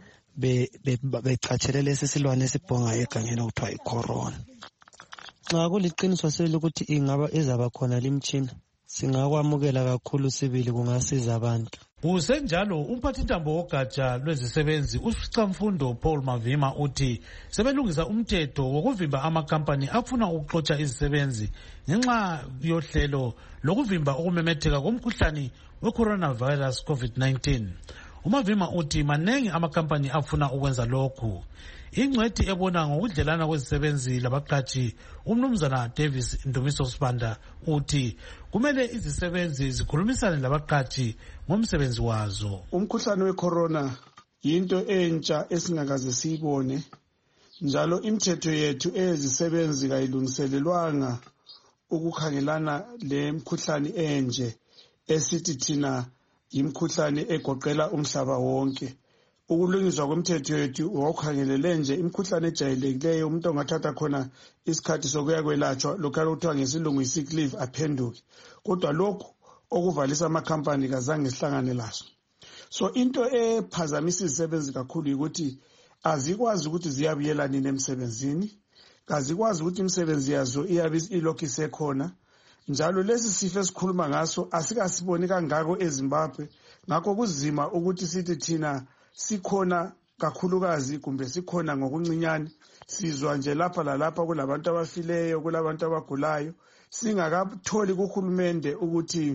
becatshelele lesi silwane esibhonga egangeni okuthiwa icorona. Nxa kuliqiniso selokuthi ingaba ezaba khona limtshina singakwamukela kakhulu sibili kungasiza abantu. Kusenjalo umphathintambo wogatsha lwezisebenzi uSicamfundo Paul Mavima uthi sebelungisa umthetho wokuvimba amakampani afuna ukuxotsha izisebenzi ngenxa yohlelo lokuvimba ukumemetheka komkhuhlane we-coronavirus COVID-19. uMavima uthi manengi amakampani afuna ukwenza lokhu. Ingcwethi ebona ngokudlelana kwezisebenzi labaqhatshi umnumzana Davis Ndumiso Sibanda uthi kumele izisebenzi zikhulumisane labaqhatshi ngomsebenzi wazo. Umkhuhlane wecorona yinto entsha esingakaze siyibone, njalo imithetho yethu ezisebenzi kayilungiselelwanga ukukhangelana le mkhuhlane enje esithi thina imkhuhlane egoqela umhlaba wonke. Ukulungiswa kwemthetho yethu wawukhangelele nje imkhuhlane ejayelekileyo umuntu ongathatha khona isikhathi sokuya kwelatshwa lokho okuthiwa ngesilungu sick leave aphenduke. Kodwa lokhu okuvalisa amakampani kazange sihlangane laso. So into ephazamisa izisebenzi kakhulu ukuthi azikwazi ukuthi ziyabuyela nini emsebenzini, azikwazi ukuthi imisebenzi yazo iyabe ilokhu isekhona. Njalo lesi sifo esikhuluma ngaso asikasiboni kangako eZimbabwe, ngakho kuzima ukuthi sithi thina sikhona kakhulukazi kumbe sikhona ngokuncinyane. Sizwa nje lapha lalapha kulabantu abafileyo, kulabantu abagulayo, singakatholi kuhulumende ukuthi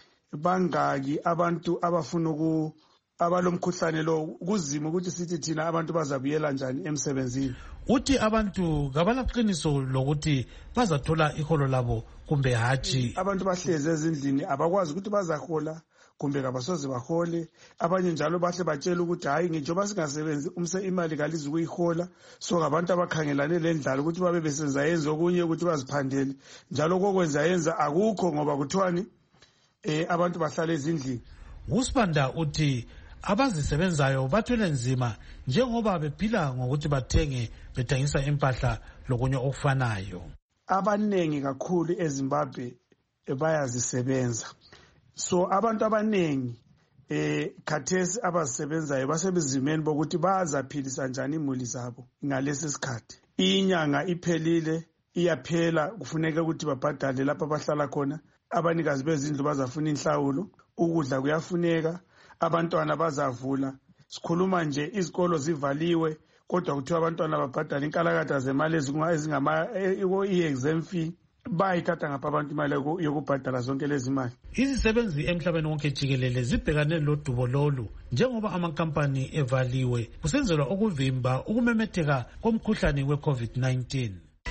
bangaki abantu abafuna abalomkhuhlane lo. Kuzima ukuthi sithi thina abantu bazabuyela njani emsebenzini. Uthi abantu kabalaqiniso lokuthi bazathola iholo labo kumbe hatshi. Abantu bahlezi ezindlini abakwazi ukuthi bazahola kumbe kabasoze bahole. Abanye njalo bahle batshela ukuthi hayi ngijoba singasebenzi imali kalizi kuyihola. So abantu abakhangelane lendlala ukuthi babe besenza yenze okunye ukuthi baziphandele. Njalo kokwenza yenza akukho ngoba kuthiwani abantu bahlala ezindlini. uSibanda uthi abazisebenzayo bathwele nzima njengoba bephila ngokuthi bathenge bethengisa impahla lokunye okufanayo. Abanengi kakhulu eZimbabwe bayazisebenza. So abantu abanengi khathesi abazisebenzayo basebezimeni bokuthi bazaphilisa njani imuli zabo ngalesi sikhathi. Inyanga iphelile iyaphela, kufuneka ukuthi babhadale lapha abahlala khona. Abanikazi bezindlu bazafuna inhlawulo, ukudla kuyafuneka, abantwana bazavula. Sikhuluma nje izikolo zivaliwe kodwa kuthiwa abantwana babhadala inkalakatha zemali ezingama i-exam fee. Bayithatha ngapha abantu imali yokubhadala zonke lezi mali. Izisebenzi emhlabeni wonke jikelele zibhekane lodubo lolu njengoba amakampani evaliwe kusenzelwa ukuvimba ukumemetheka komkhuhlane we-COVID-19.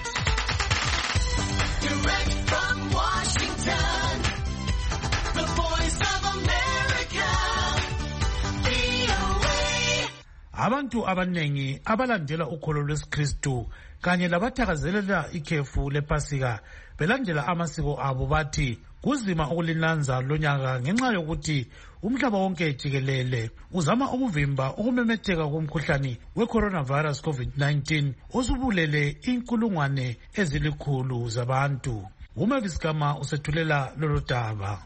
Abantu abanengi abalandela ukholo lwesikristu kanye labathakazelela ikhefu lePhasika belandela amasiko abo bathi kuzima ukulinanza lonyaka ngenxa yokuthi umhlaba wonke jikelele uzama ukuvimba ukumemetheka komkhuhlane we-coronavirus COVID-19 osubulele inkulungwane ezilikhulu zabantu. uMavis Gama usethulela lolu daba.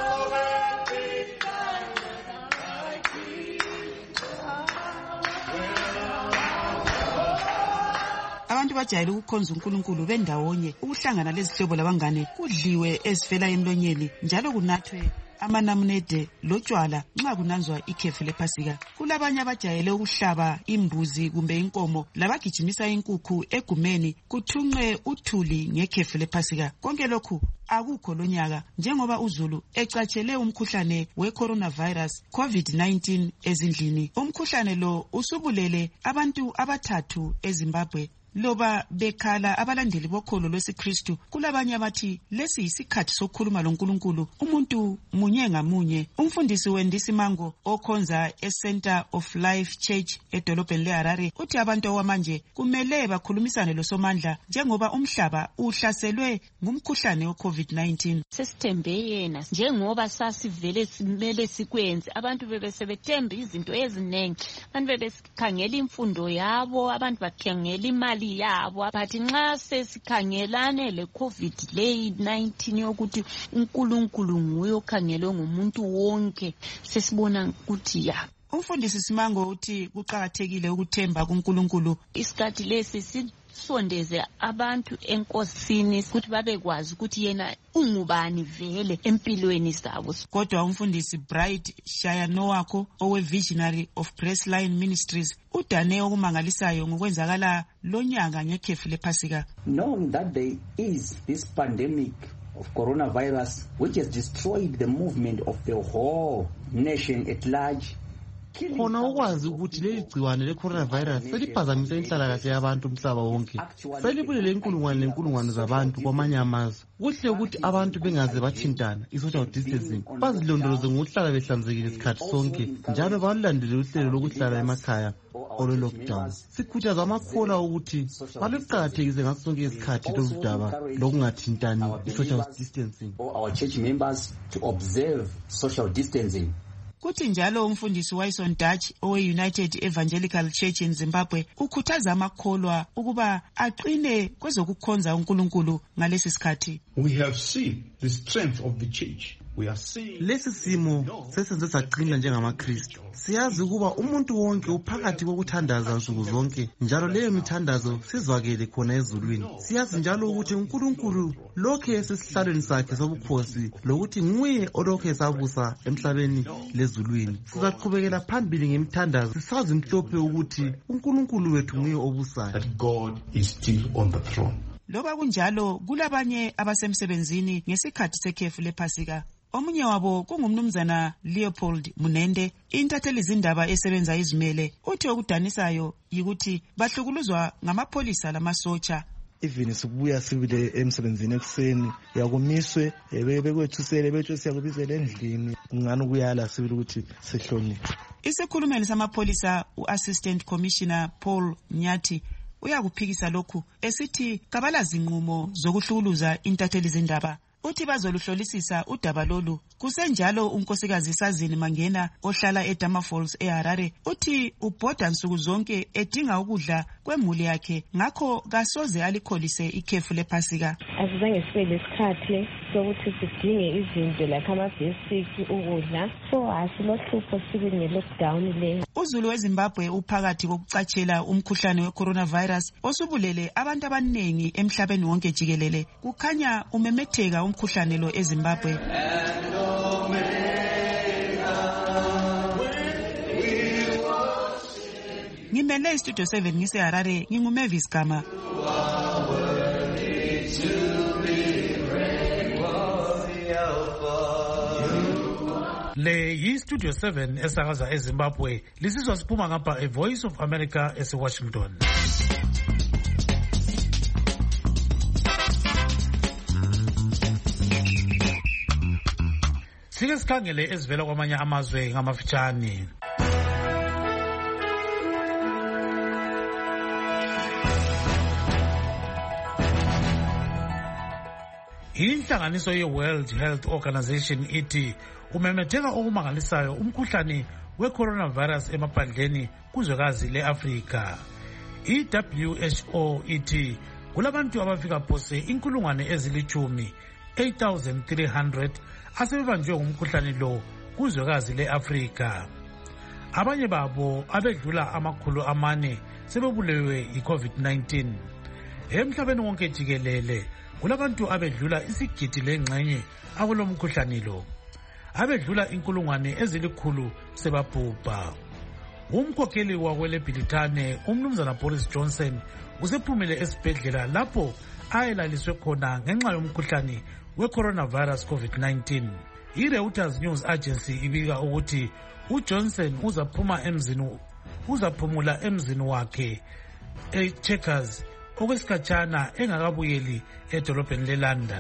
Abantu bajayele ukukhonza uNkulunkulu bendawonye, ukuhlangana lezihlobo labangane, kudliwe ezifela emlonyeni njalo kunathwe amanamunede lotshwala nxa kunanzwa ikhefu lePhasika. Kulabanye abajayele ukuhlaba imbuzi kumbe inkomo labagijimisa inkukhu egumeni kuthunqwe uthuli ngekhefu lePhasika. Konke lokhu akukho lonyaka njengoba uZulu ecatshele umkhuhlane we-coronavirus COVID-19 ezindlini. Umkhuhlane lo usubulele abantu abathathu eZimbabwe. Loba bekhala abalandeli bokholo lwesikristu, kulabanye abathi lesi yisikhathi sokukhuluma loNkulunkulu umuntu munye ngamunye. Umfundisi weNdisi Mango okhonza eCenter of Life Church edolobheni leHarare uthi abantu wamanje kumele bakhulumisane losomandla njengoba umhlaba uhlaselwe ngumkhuhlane we-COVID-19. Sesithembe yena njengoba sasivele simele sikwenze, abantu bebesebethemba izinto eziningi, abantu bebekhangela imfundo yabo, abantu bakhangela imali yabo. But nxa sesikhangelane le COVID-19 yokuthi uNkulunkulu nguye okhangelwe ngumuntu wonke, sesibona ukuthi Umfundisi Simango uthi kuqakathekile ukuthemba kuNkulunkulu. Isikhathi lesi sondeze abantu enkosini ukuthi babekwazi ukuthi yena ungubani vele empilweni zabo. Kodwa umfundisi Bright Shayanowako owe Visionary of Graceline Ministries udane okumangalisayo ngokwenzakala lonyaka ngekhefu lePhasika. Knowing that there is this pandemic of coronavirus which has destroyed the movement of the whole nation at large. Khona ukwazi ukuthi leli gciwane le-coronavirus seliphazamise inhlalakahle yabantu umhlaba wonke, selibulele inkulungwane zabantu kwamanye amazwe. Kuhle ukuthi abantu bengaze bathintana, i-social distancing, bazilondoloze ngokuhlala behlanzekile isikhathi sonke, njalo balulandele uhlelo lokuhlala emakhaya olwe-lockdown. Sikhuthaza amakholwa ukuthi baluqakathekise ngaso sonke isikhathi lolu daba lokungathintani, i-social distancing. Our church members to observe social distancing. Kuthi njalo umfundisi Wyson Dutch owe-United Evangelical Church in Zimbabwe ukhuthaza amakholwa ukuba aqine kwezokukhonza uNkulunkulu ngalesi sikhathi. We have seen the strength of the church. Lesi simo sesenze saqina njengamaKristu. Siyazi ukuba umuntu wonke uphakathi kokuthandaza nsuku zonke, njalo leyo mithandazo sizwakele khona ezulwini. Siyazi njalo ukuthi uNkulunkulu lokhe esesihlalweni sakhe sobukhosi lokuthi nguye olokhe esabusa emhlabeni lezulwini. Sizaqhubekela phambili ngemithandazo sisazi mhlophe ukuthi uNkulunkulu wethu nguye obusayo. That God is still on the throne. Loba kunjalo kulabanye abasemsebenzini ngesikhathi sekhefu lePhasika. Omunye wabo kungumnumzana Leopold Munende, intatheli izindaba esebenza izimele. Uthi okudanisayo yikuthi bahlukuluzwa ngamapholisa lamasotsha. Even sibuya sibile emsebenzini ekuseni yakumiswe bekwethusele bethu siyakubizela endlini ngani ukuyala sibile ukuthi sihloniphe. Isikhulumeli samapholisa uAssistant Commissioner Paul Nyathi uyakuphikisa lokhu esithi kabalazi inqumo zokuhlukuluza intatheli izindaba. Uthi bazoluhlolisisa udaba lolu. Kusenjalo unkosikazi Sazini Mangena ohlala eDama Falls eHarare uthi ubhoda nsuku zonke edinga ukudla kwemuli yakhe, ngakho kasoze alikholise ikhefu lePhasika. Asizange sibe lesikhathi sokuthi sidinge izinto like ama-basic ukudla, so asilohlupho sibe nge-lockdown le. Uzulu weZimbabwe uphakathi kokucatshela umkhuhlane we-coronavirus osubulele abantu abaningi emhlabeni wonke jikelele. Kukhanya umemetheka umkhuhlane lo eZimbabwe. Ngimele Studio 7 ngiseHarare, nginguMavis Gama. Le yi-Studio 7 esakaza eZimbabwe, lisizwa siphuma ngapha eVoice of America eseWashington. Sike sikhangele ezivela kwamanye amazwe ngamafitshane. Inhlanganiso ye-World Health Organization ithi umemetheka okumangalisayo umkhuhlane we-coronavirus emaphandleni kuzwekazi le-Afrika. I-WHO ithi kulabantu abafika phose 8,300 asebebanjwe ngumkhuhlane lo kuzwekazi le-Afrika. Abanye babo abedlula 400 sebebulewe yi-COVID-19. Emhlabeni wonke jikelele kulabantu abedlula isigidi lengxenye akulomkhuhlane lo. Abedlula 100,000 sebabhubha. Umkhokheli wakweleBhilithane umnumzana Boris Johnson usephumile esibhedlela lapho ayelaliswe khona ngenxa yomkhuhlane we-coronavirus COVID-19. I-Reuters News Agency ibika ukuthi uJohnson uzaphumula emzini wakhe eCheckers okwesikhatshana engakabuyeli edolobheni leLondon.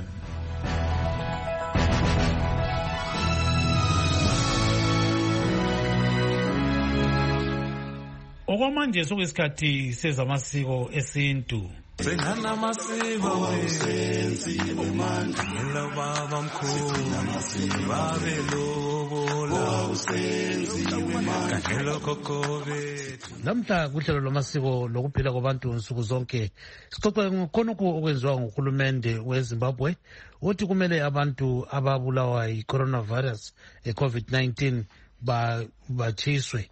Okwamanje sokuyisikhathi sezamasiko esintu. Sengana masiko wesenzi wemandla baba mkhulu babe lobola usenzi wemandla kokobe. Namhla kuhlelo lwamasiko lokuphila kwabantu nsuku zonke sixoxe ngokhonokho okwenziwa nguhulumende weZimbabwe uthi kumele abantu ababulawa yi-coronavirus e-COVID-19 batshiswe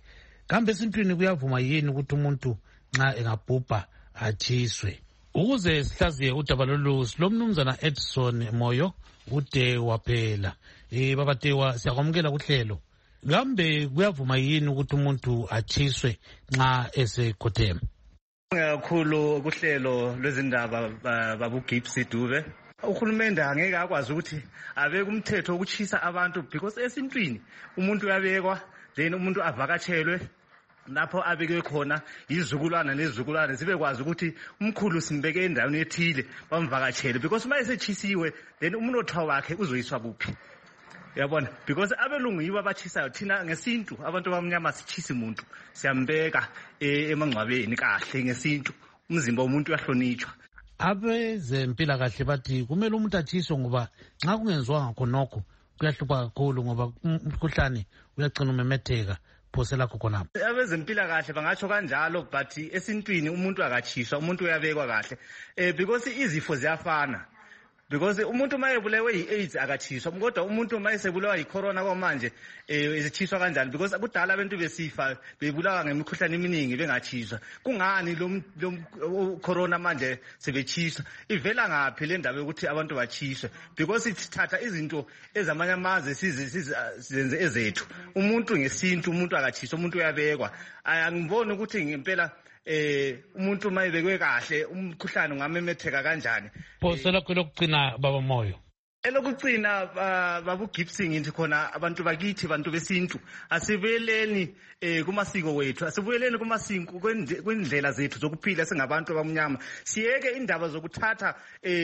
kambe esintwini kuyavuma yini ukuthi umuntu nxa engabhubha atshiswe? Ukuze sihlaziye udaba lolu silomnumzana Edson Moyo uDewa phela. Baba Dewa, siyakwamukela kuhlelo. Kambe kuyavuma yini ukuthi umuntu atshiswe nxa esekhotheme? Kakhulu kuhlelo lwezindaba babu Gipsy Dube. Uhulumende angeke akwazi ukuthi abeke umthetho wokuchisa abantu because esintwini umuntu uyabekwa then umuntu avakatshelwe lapho abeke khona izizukulwana nezizukulwane zibekwazi ukuthi umkhulu simbeke endaweni ethile bamvakatshele because uma esechisiwe then umnotho wakhe uzoyiswa kuphi. Yabona, because abelungu yibo abachisayo. Thina ngesintu abantu abamnyama sichisa umuntu siyambeka emangcwabeni kahle ngesintu, umzimba womuntu uyahlonitshwa. Abezempilakahle bathi kumele umuntu achiswe ngoba nxa kungenziwanga khonokho kuyahlupha kakhulu ngoba umkhuhlane uyagcina umemetheka phose lakho khonapho. Abezempilakahle bangatsho kanjalo but esintwini umuntu akachiswa, umuntu uyabekwa kahle because izifo ziyafana. Because umuntu uma ebulewe yi-AIDS akachiswa, kodwa umuntu uma esebulewa yi-corona kwamanje ezichiswa kanjani because kudala abantu besifa bebulawa ngemikhuhlane eminingi bengachiswa. Kungani lo corona manje sebechiswa? Ivela ngaphi le ndaba yokuthi abantu bachiswe? Because sithatha izinto ezamanye amazwe sizenze ezethu. Umuntu ngesintu umuntu akachiswa, umuntu uyabekwa. Angiboni ukuthi ngempela umuntu mayibekwe kahle umkhuhlane ungamemetheka kanjani. Phose lakho lokugcina baba Moyo. Elokugcina babu Gipsy ngithi khona abantu bakithi, abantu besintu asibuyeleni kumasiko wethu, asibuyeleni kumasiko kwendlela zethu zokuphila singabantu abamnyama. Siyeke indaba zokuthatha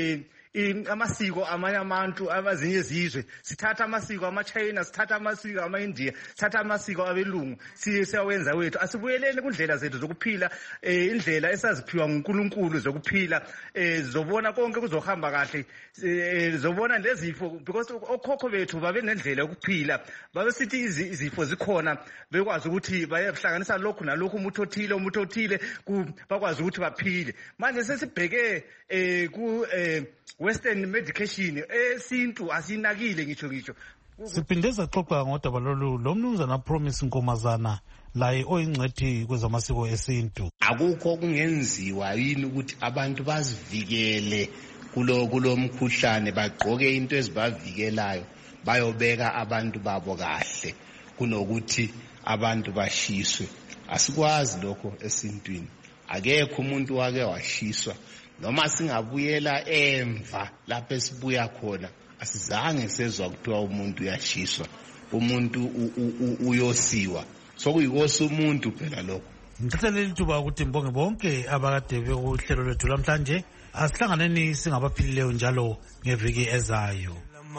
amasiko amanye abantu abazinye izizwe, sithatha amasiko ama-China, sithatha amasiko ama-India, sithatha amasiko abelungu siyawenza wethu. Asibuyeleni kundlela zethu zokuphila, indlela esaziphiwa nguNkulunkulu zokuphila, zobona konke kuzohamba kahle, zobona lezifo because okhokho bethu babe nendlela yokuphila, babe sithi izifo zikhona bekwazi ukuthi bayahlanganisa lokhu nalokhu, umuntu othile bakwazi ukuthi baphile. Manje sesibheke ku Western medication esintu asinakile ngisho. Siphinde saxoxa ngodaba lolu lomnumzana Promise Nkomazana laye oyingcwethi kwezamasiko esintu. Akukho kungenziwa yini ukuthi abantu bazivikele kulo mkhuhlane, bagqoke into ezibavikelayo, bayobeka abantu babo kahle kunokuthi abantu bashiswe? Asikwazi lokho esintwini. Akekho umuntu wake washiswa. Noma singabuyela emva lapho esibuya khona asizange sezwa kuthiwa umuntu uyashiswa, umuntu uyosiwa. Sokuyikosa umuntu phela lokho. Ngithathelele ithuba ukuthi mbonge bonke abakade bekuhlelo lwethu lamhlanje. Asihlanganeni singabaphilileyo njalo ngeviki ezayo.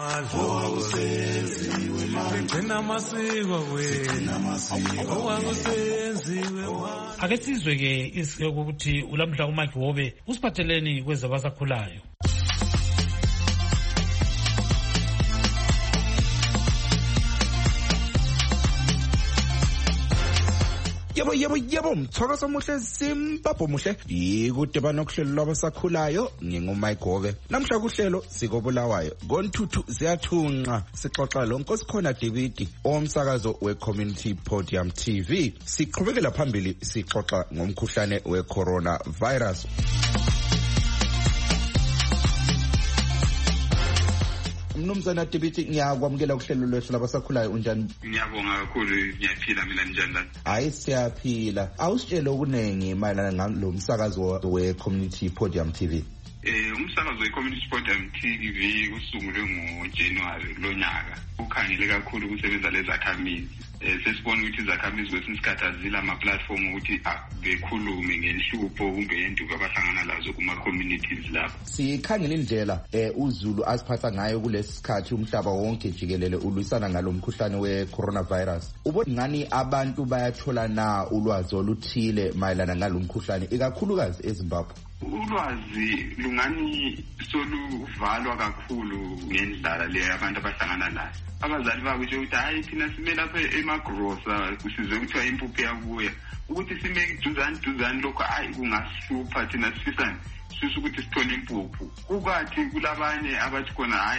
Ake sizwe-ke ukuthi ulamhla uMike Wobe usiphatheleni kwezabasakhulayo. Yebo, mthwakazo muhle Zimbabwe muhle. Yikude banokuhlelo lwabasakhulayo, ngingumike Wobe. Namhla kuhlelo sikobulawayo ngoNthuthu ziyathunqa sixoxa lo Nkosikhona David omsakazo we-Community Podium TV. Siqhubekela phambili sixoxa ngomkhuhlane we-coronavirus. Mnumzana David, ngiyakwamukela kuhlelo lwethu labasakhulayo. Unjani? Ngiyabonga kakhulu. Ngiyaphila mina, njani la? Hayi siyaphila. Awusitshele okunengi mayelana ngalo msakazo we-Community Podium TV. Umsakazo we-Community Podium TV usungulwe ngoJanuwari lonyaka. Ukhangele kakhulu ukusebenza lezakhamizi. Sesibona ukuthi izakhamizi kwesinye isikhathi azila ama-platform ukuthi bekhulume ngenhlupho kumbe ngendubo abahlangana lazo kuma-communities lapho. Sikhangela indlela uZulu aziphatha ngayo kulesi sikhathi umhlaba wonke jikelele ulwisana ngalo mkhuhlane we-coronavirus. Ubona ngani abantu bayathola na ulwazi oluthile mayelana ngalo mkhuhlane ikakhulukazi eZimbabwe? Ulwazi lungani soluvalwa kakhulu ngendlala le abantu abahlangana nayo. Abazali bakusho ukuthi hayi thina sime lapha emagrosa kusizwe kuthiwa impuphu yabuya, ukuthi sime duzane lokho hayi kungasipha thina sifisane sisuke ukuthi sithole impuphu. Kukathi kulabanye abathi khona hayi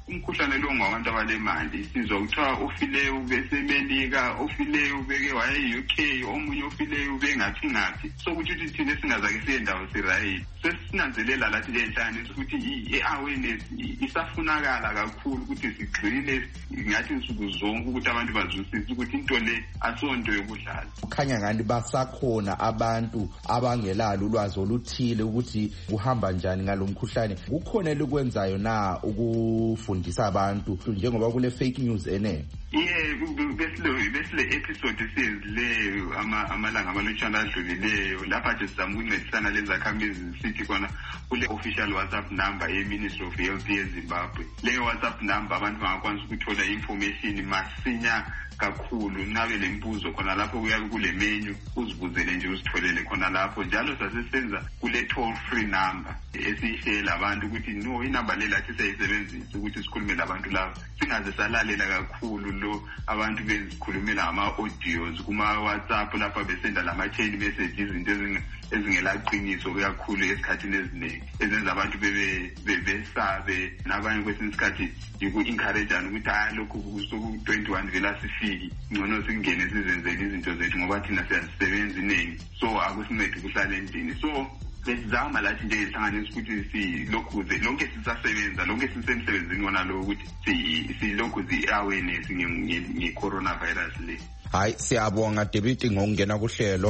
umkhuhlane lo ngabantu abalemali sizwa kuthiwa ofileyo besemelika, ofileyo beke waye UK, omunye ofileyo bengathi ngathi. So ukuthi thina singazake siyendawo sirayi sesinanzelela lathi lenhlangano ukuthi i-awareness isafunakala kakhulu ukuthi sigcine ngathi insuku zonke ukuthi abantu bazwisise ukuthi into le asonto yokudlala. Kukhanya ngani basakhona abantu abangelalo ulwazi oluthile ukuthi kuhamba njani ngalomkhuhlane. Kukhona lokwenzayo na ukufundisa abantu njengoba kule fake news ene? Besile episode siyezileyo amalanga amalutshwana adlulileyo lapha nje sizama ukuncedisana lezakhamizi sithi khona kule official WhatsApp number ye-Ministry of Health yeZimbabwe. Leyo WhatsApp number abantu bangakwanisa ukuthola information masinya kakhulu. Nabe lembuzo khona lapho kuyabe kule menu uzibuzele nje usitholele khona lapho. Njalo sasesenza kule toll free number esihlela abantu ukuthi no inamba le lathi sayisebenzisa ukuthi sikhulume labantu labo singaze salalela kakhulu lo abantu bezikhulumela ama-audios kuma WhatsApp lapha besenda lama-chain messages izinto ezingelaqiniso kakhulu esikhathini eziningi ezenza abantu besabe nabanye kwesinye isikhathi yiku-encourageana ukuthi hayi lokhu kusuku 21 vele asifiki ngcono singene sizenzele izinto zethu ngoba thina siyazisebenza iningi so akusincedi kuhlala endlini. So besizama lathi njengehlanganisa ukuthi silokhuze lonke sisasebenza lonke sisemsebenzini wona lo ukuthi silokhuze i-awareness nge-coronavirus le. Hayi siyabonga David ngokungena kuhlelo.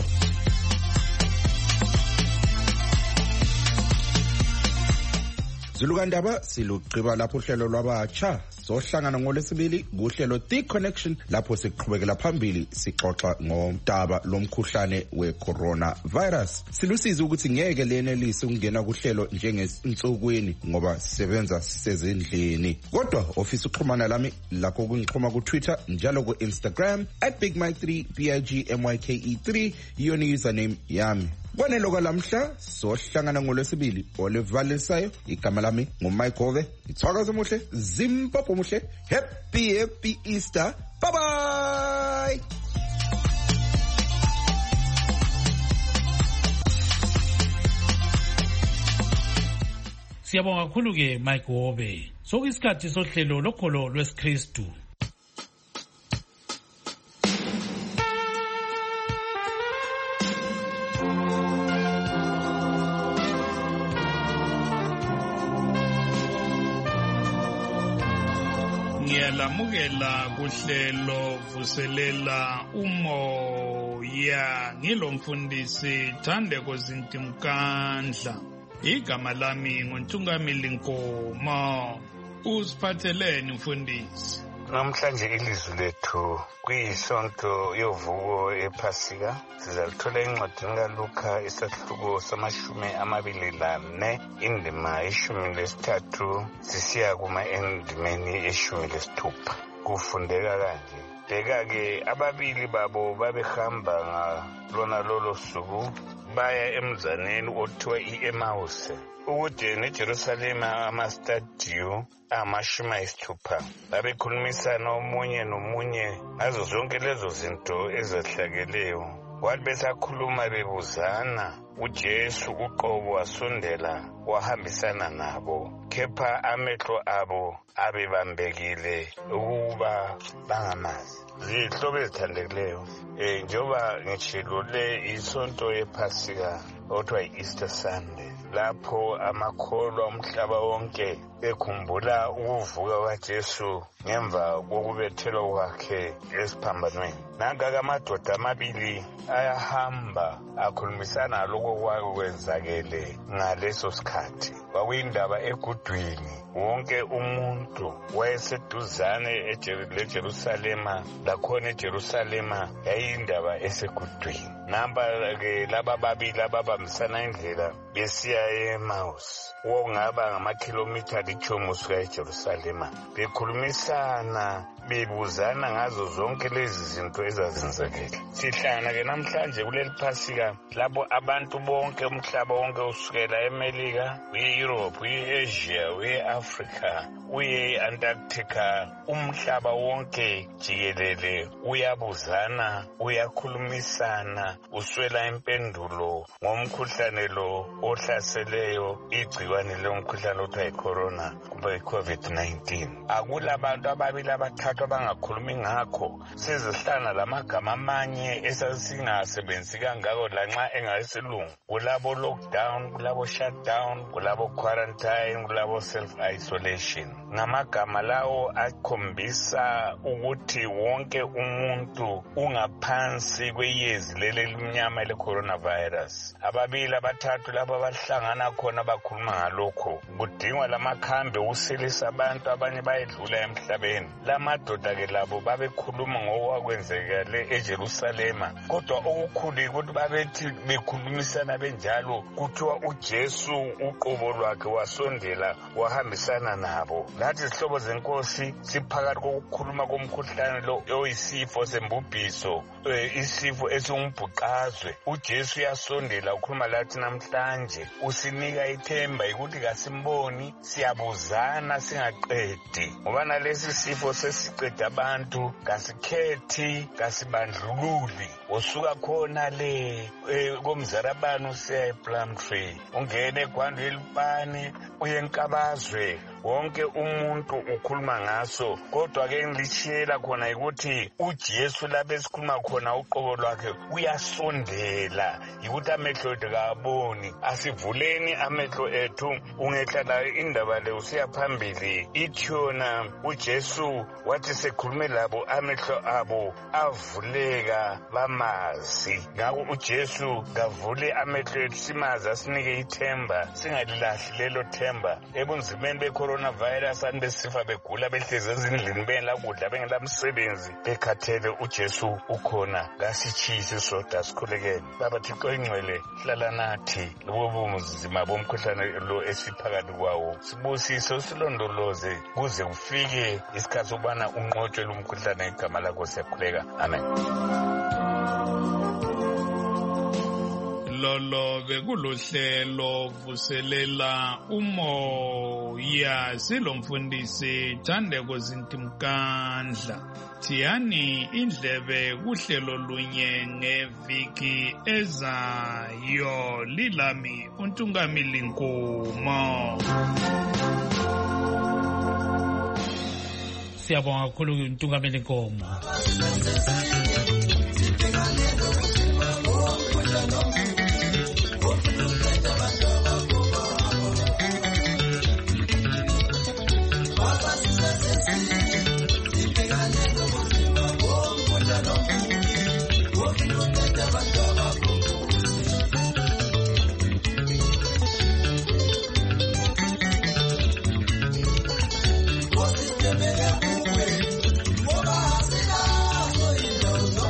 Zilukandaba silugqiba lapho uhlelo lwabatsha sohlangana ngolesibili kuhlelo The Connection lapho siqhubekela phambili sixoxa ngomdaba lomkhuhlane we-coronavirus. Silusiza ukuthi ngeke lenelise ukungena kuhlelo njengensukwini ngoba sisebenza sisezindlini. Kodwa ofisa uxhumana lami lakho kungixhuma ku Twitter njalo ku Instagram @BigMike3 BIGMYKE3 yona username yami. Kwanelo kwalamhla sohlangana ngolwesibili olevalisayo igama lami nguMike Gove. Ithwakaze muhle Zimbabwe muhle. Happy Easter. Bye bye. Siyabonga kakhulu ke Mike Gove. Sokuyisikhathi sohlelo lokholo lwesikristu. Ngiyalamukela kuhlelo vuselela umoya ngilomfundisi Thandeko Zintimkandla. Igama lami nguNtungamili Nkomo. Usiphatheleni mfundisi? Namhlanje ilizwi lethu kuyisonto yovuko ephasika sizalithola encwadini kaLuka isahluko sama-24 indima 13 sisiya kuma endimeni 16. Kufundeka kanje: bheka-ke ababili babo babehamba ngalona lolo suku baya emzaneni othiwa i-Emawusi ukude neJerusalema amastadiyo ama-60. Babekhulumisana omunye nomunye ngazo zonke lezo zinto ezehlakeleyo. Kwathi besakhuluma bebuzana, uJesu uqobo wasondela wahambisana nabo, kepha amehlo abo abebambekile ukuba bangamazi. Zihlobo ezithandekileyo, njengoba ngitshilo le isonto yephasika othiwa yi-Easter Sunday, lapho amakholwa omhlaba wonke bekhumbula ukuvuka kwaJesu ngemva kokubethelwa kwakhe esiphambanweni. Nanka-ke amadoda amabili ayahamba akhulumisana lokho kwakwenzakele ngaleso sikhathi. Kwakuyindaba egudwini, wonke umuntu wayeseduzane leJerusalema, lakhona eJerusalema yayindaba esegudwini. Namba-ke laba babili ababambisana indlela besiya e-Emawusi, okungaba ngamakhilomitha 10 kusuka eJerusalema, bekhulumisana bebuzana ngazo zonke lezi zinto ezazenzekile. Sihlangana-ke namhlanje kuleli Phasika lapho abantu bonke umhlaba wonke usukela eMelika, uye-Europe, uye-Asia, uye-Africa, uye-Antarctica, umhlaba wonke jikelele uyabuzana, uyakhulumisana, uswela impendulo ngomkhuhlane lo ohlaseleyo igciwane lomkhuhlane othiwa yi-corona kumbe i-COVID-19. Akulabantu ababili abathathu abangakhulumi ngakho. Sizihlana lamagama amanye esasingasebenzisi kangako lanxa engayisilungu. Kulabo lockdown, kulabo shutdown, kulabo quarantine, kulabo self-isolation. Ngamagama lawo akhombisa ukuthi wonke umuntu ungaphansi kweyezi leli elimnyama le-coronavirus. Ababili abathathu labo abahlangana khona bakhuluma ngalokho. Kudingwa lamakhambi usilisa abantu abanye bayedlula emhlabeni. Lamadoda-ke labo babekhuluma ngokwakwenzekile eJerusalema. Kodwa okukhulu ukuthi babethi bekhulumisana benjalo kuthiwa uJesu uqobo lwakhe wasondela wahambisana nabo. Lathi zihlobo zenkosi siphakathi kokukhuluma komkhuhlane lo oyisifo sembubhiso, isifo esingumbhuqazwe. uJesu uyasondela ukhuluma lathi namhlanje, usinika ithemba ukuthi kasimboni, siyabuzana singaqedi. Ngoba nalesi sifo sesiqeda abantu, kasikhethi, kasibandlululi. Usuka khona le komzarabani usiya ePlumtree, ungene eGwandu eLupane, uye eNkabazwe. Wonke umuntu ukhuluma ngaso. Kodwa-ke ngilitshiyela khona ukuthi uJesu lapho esikhuluma khona uqobo lwakhe uyasondela, yikuthi amehlo ethu kaboni. Asivuleni amehlo ethu. Ungehlala indaba le usiya phambili ithi yona uJesu wathi sekhulume labo amehlo abo avuleka bamazi. Ngakho uJesu kavule amehlo ethu simazi, asinike ithemba, singalilahli lelo themba ebunzimeni be-coronavirus. Abantu besifa begula behlezi ezindlini bengela kudla bengela msebenzi bekhathele, uJesu ukhona. Kasitshiyise sodwa sikhulekele. Baba Thixo ingcwele, hlala nathi lobo bumzima bomkhuhlane lo esiphakathi kwawo. Sibusise usilondoloze kuze kufike isikhathi sokubana unqotshwe lo mkhuhlane ngegama lakho siyakhuleka. Amen. Lolo bekulohlelo vuselela umoya silomfundisi Thandeko Zintimkandla. Thiyani indlebe kuhlelo lunye ngeviki ezayo. Lilami uNtungamili Nkomo. Siyabonga kakhulu uNtungamili Nkomo. Go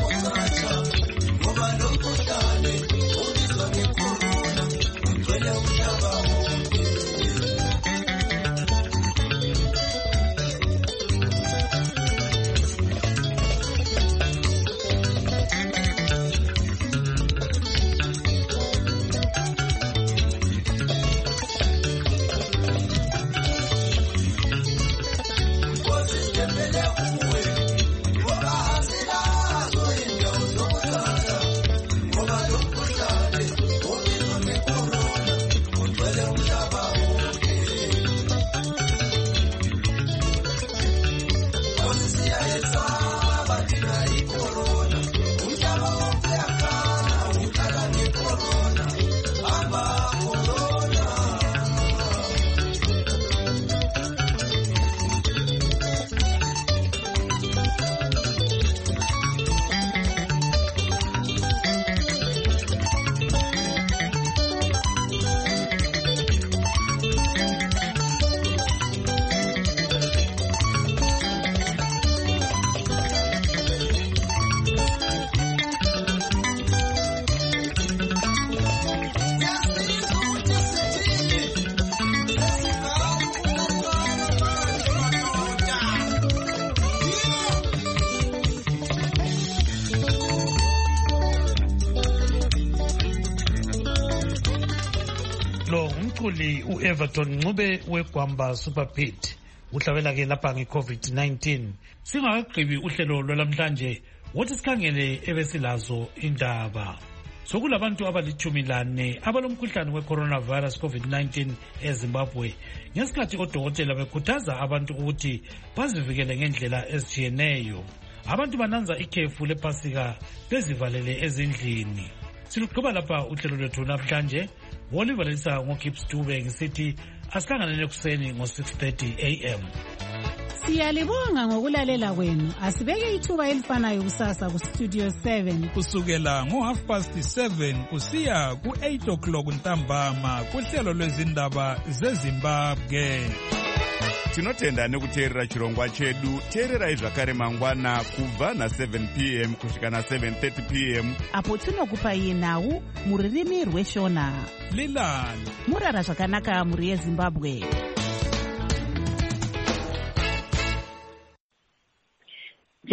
umculi u-Everton Ncube weGwamba Super Pit uhlabela-ke lapha nge-COVID-19. Singakagqibi uhlelo lwalamhlanje, wothi sikhangele ebesilazo indaba. Sokulabantu abali-14 abalomkhuhlane we-coronavirus COVID-19 eZimbabwe, ngesikhathi odokotela bekhuthaza abantu ukuthi bazivikele ngendlela ezitshiyeneyo. Abantu bananza ikhefu lePhasika bezivalele ezindlini. Siluqhuba lapha uhlelo lwethu namhlanje, wolivalisa ngoKips Dube ngisithi asihlangane ekuseni ngo-6:30 AM. Siyalibonga ngokulalela kwenu. Asibeke ithuba elifanayo kusasa kuStudio 7 kusukela ngo7:30 kusiya ku8 ntambama kuhlelo lwezindaba zeZimbabwe. Tinotenda nekuteerera chirongwa chedu. Teererai zvakare mangwana kubva na7 PM kusvika na7:30 PM apo tinokupai nhau muririmi rweshona. Lilani murara zvakanaka muri yeZimbabwe.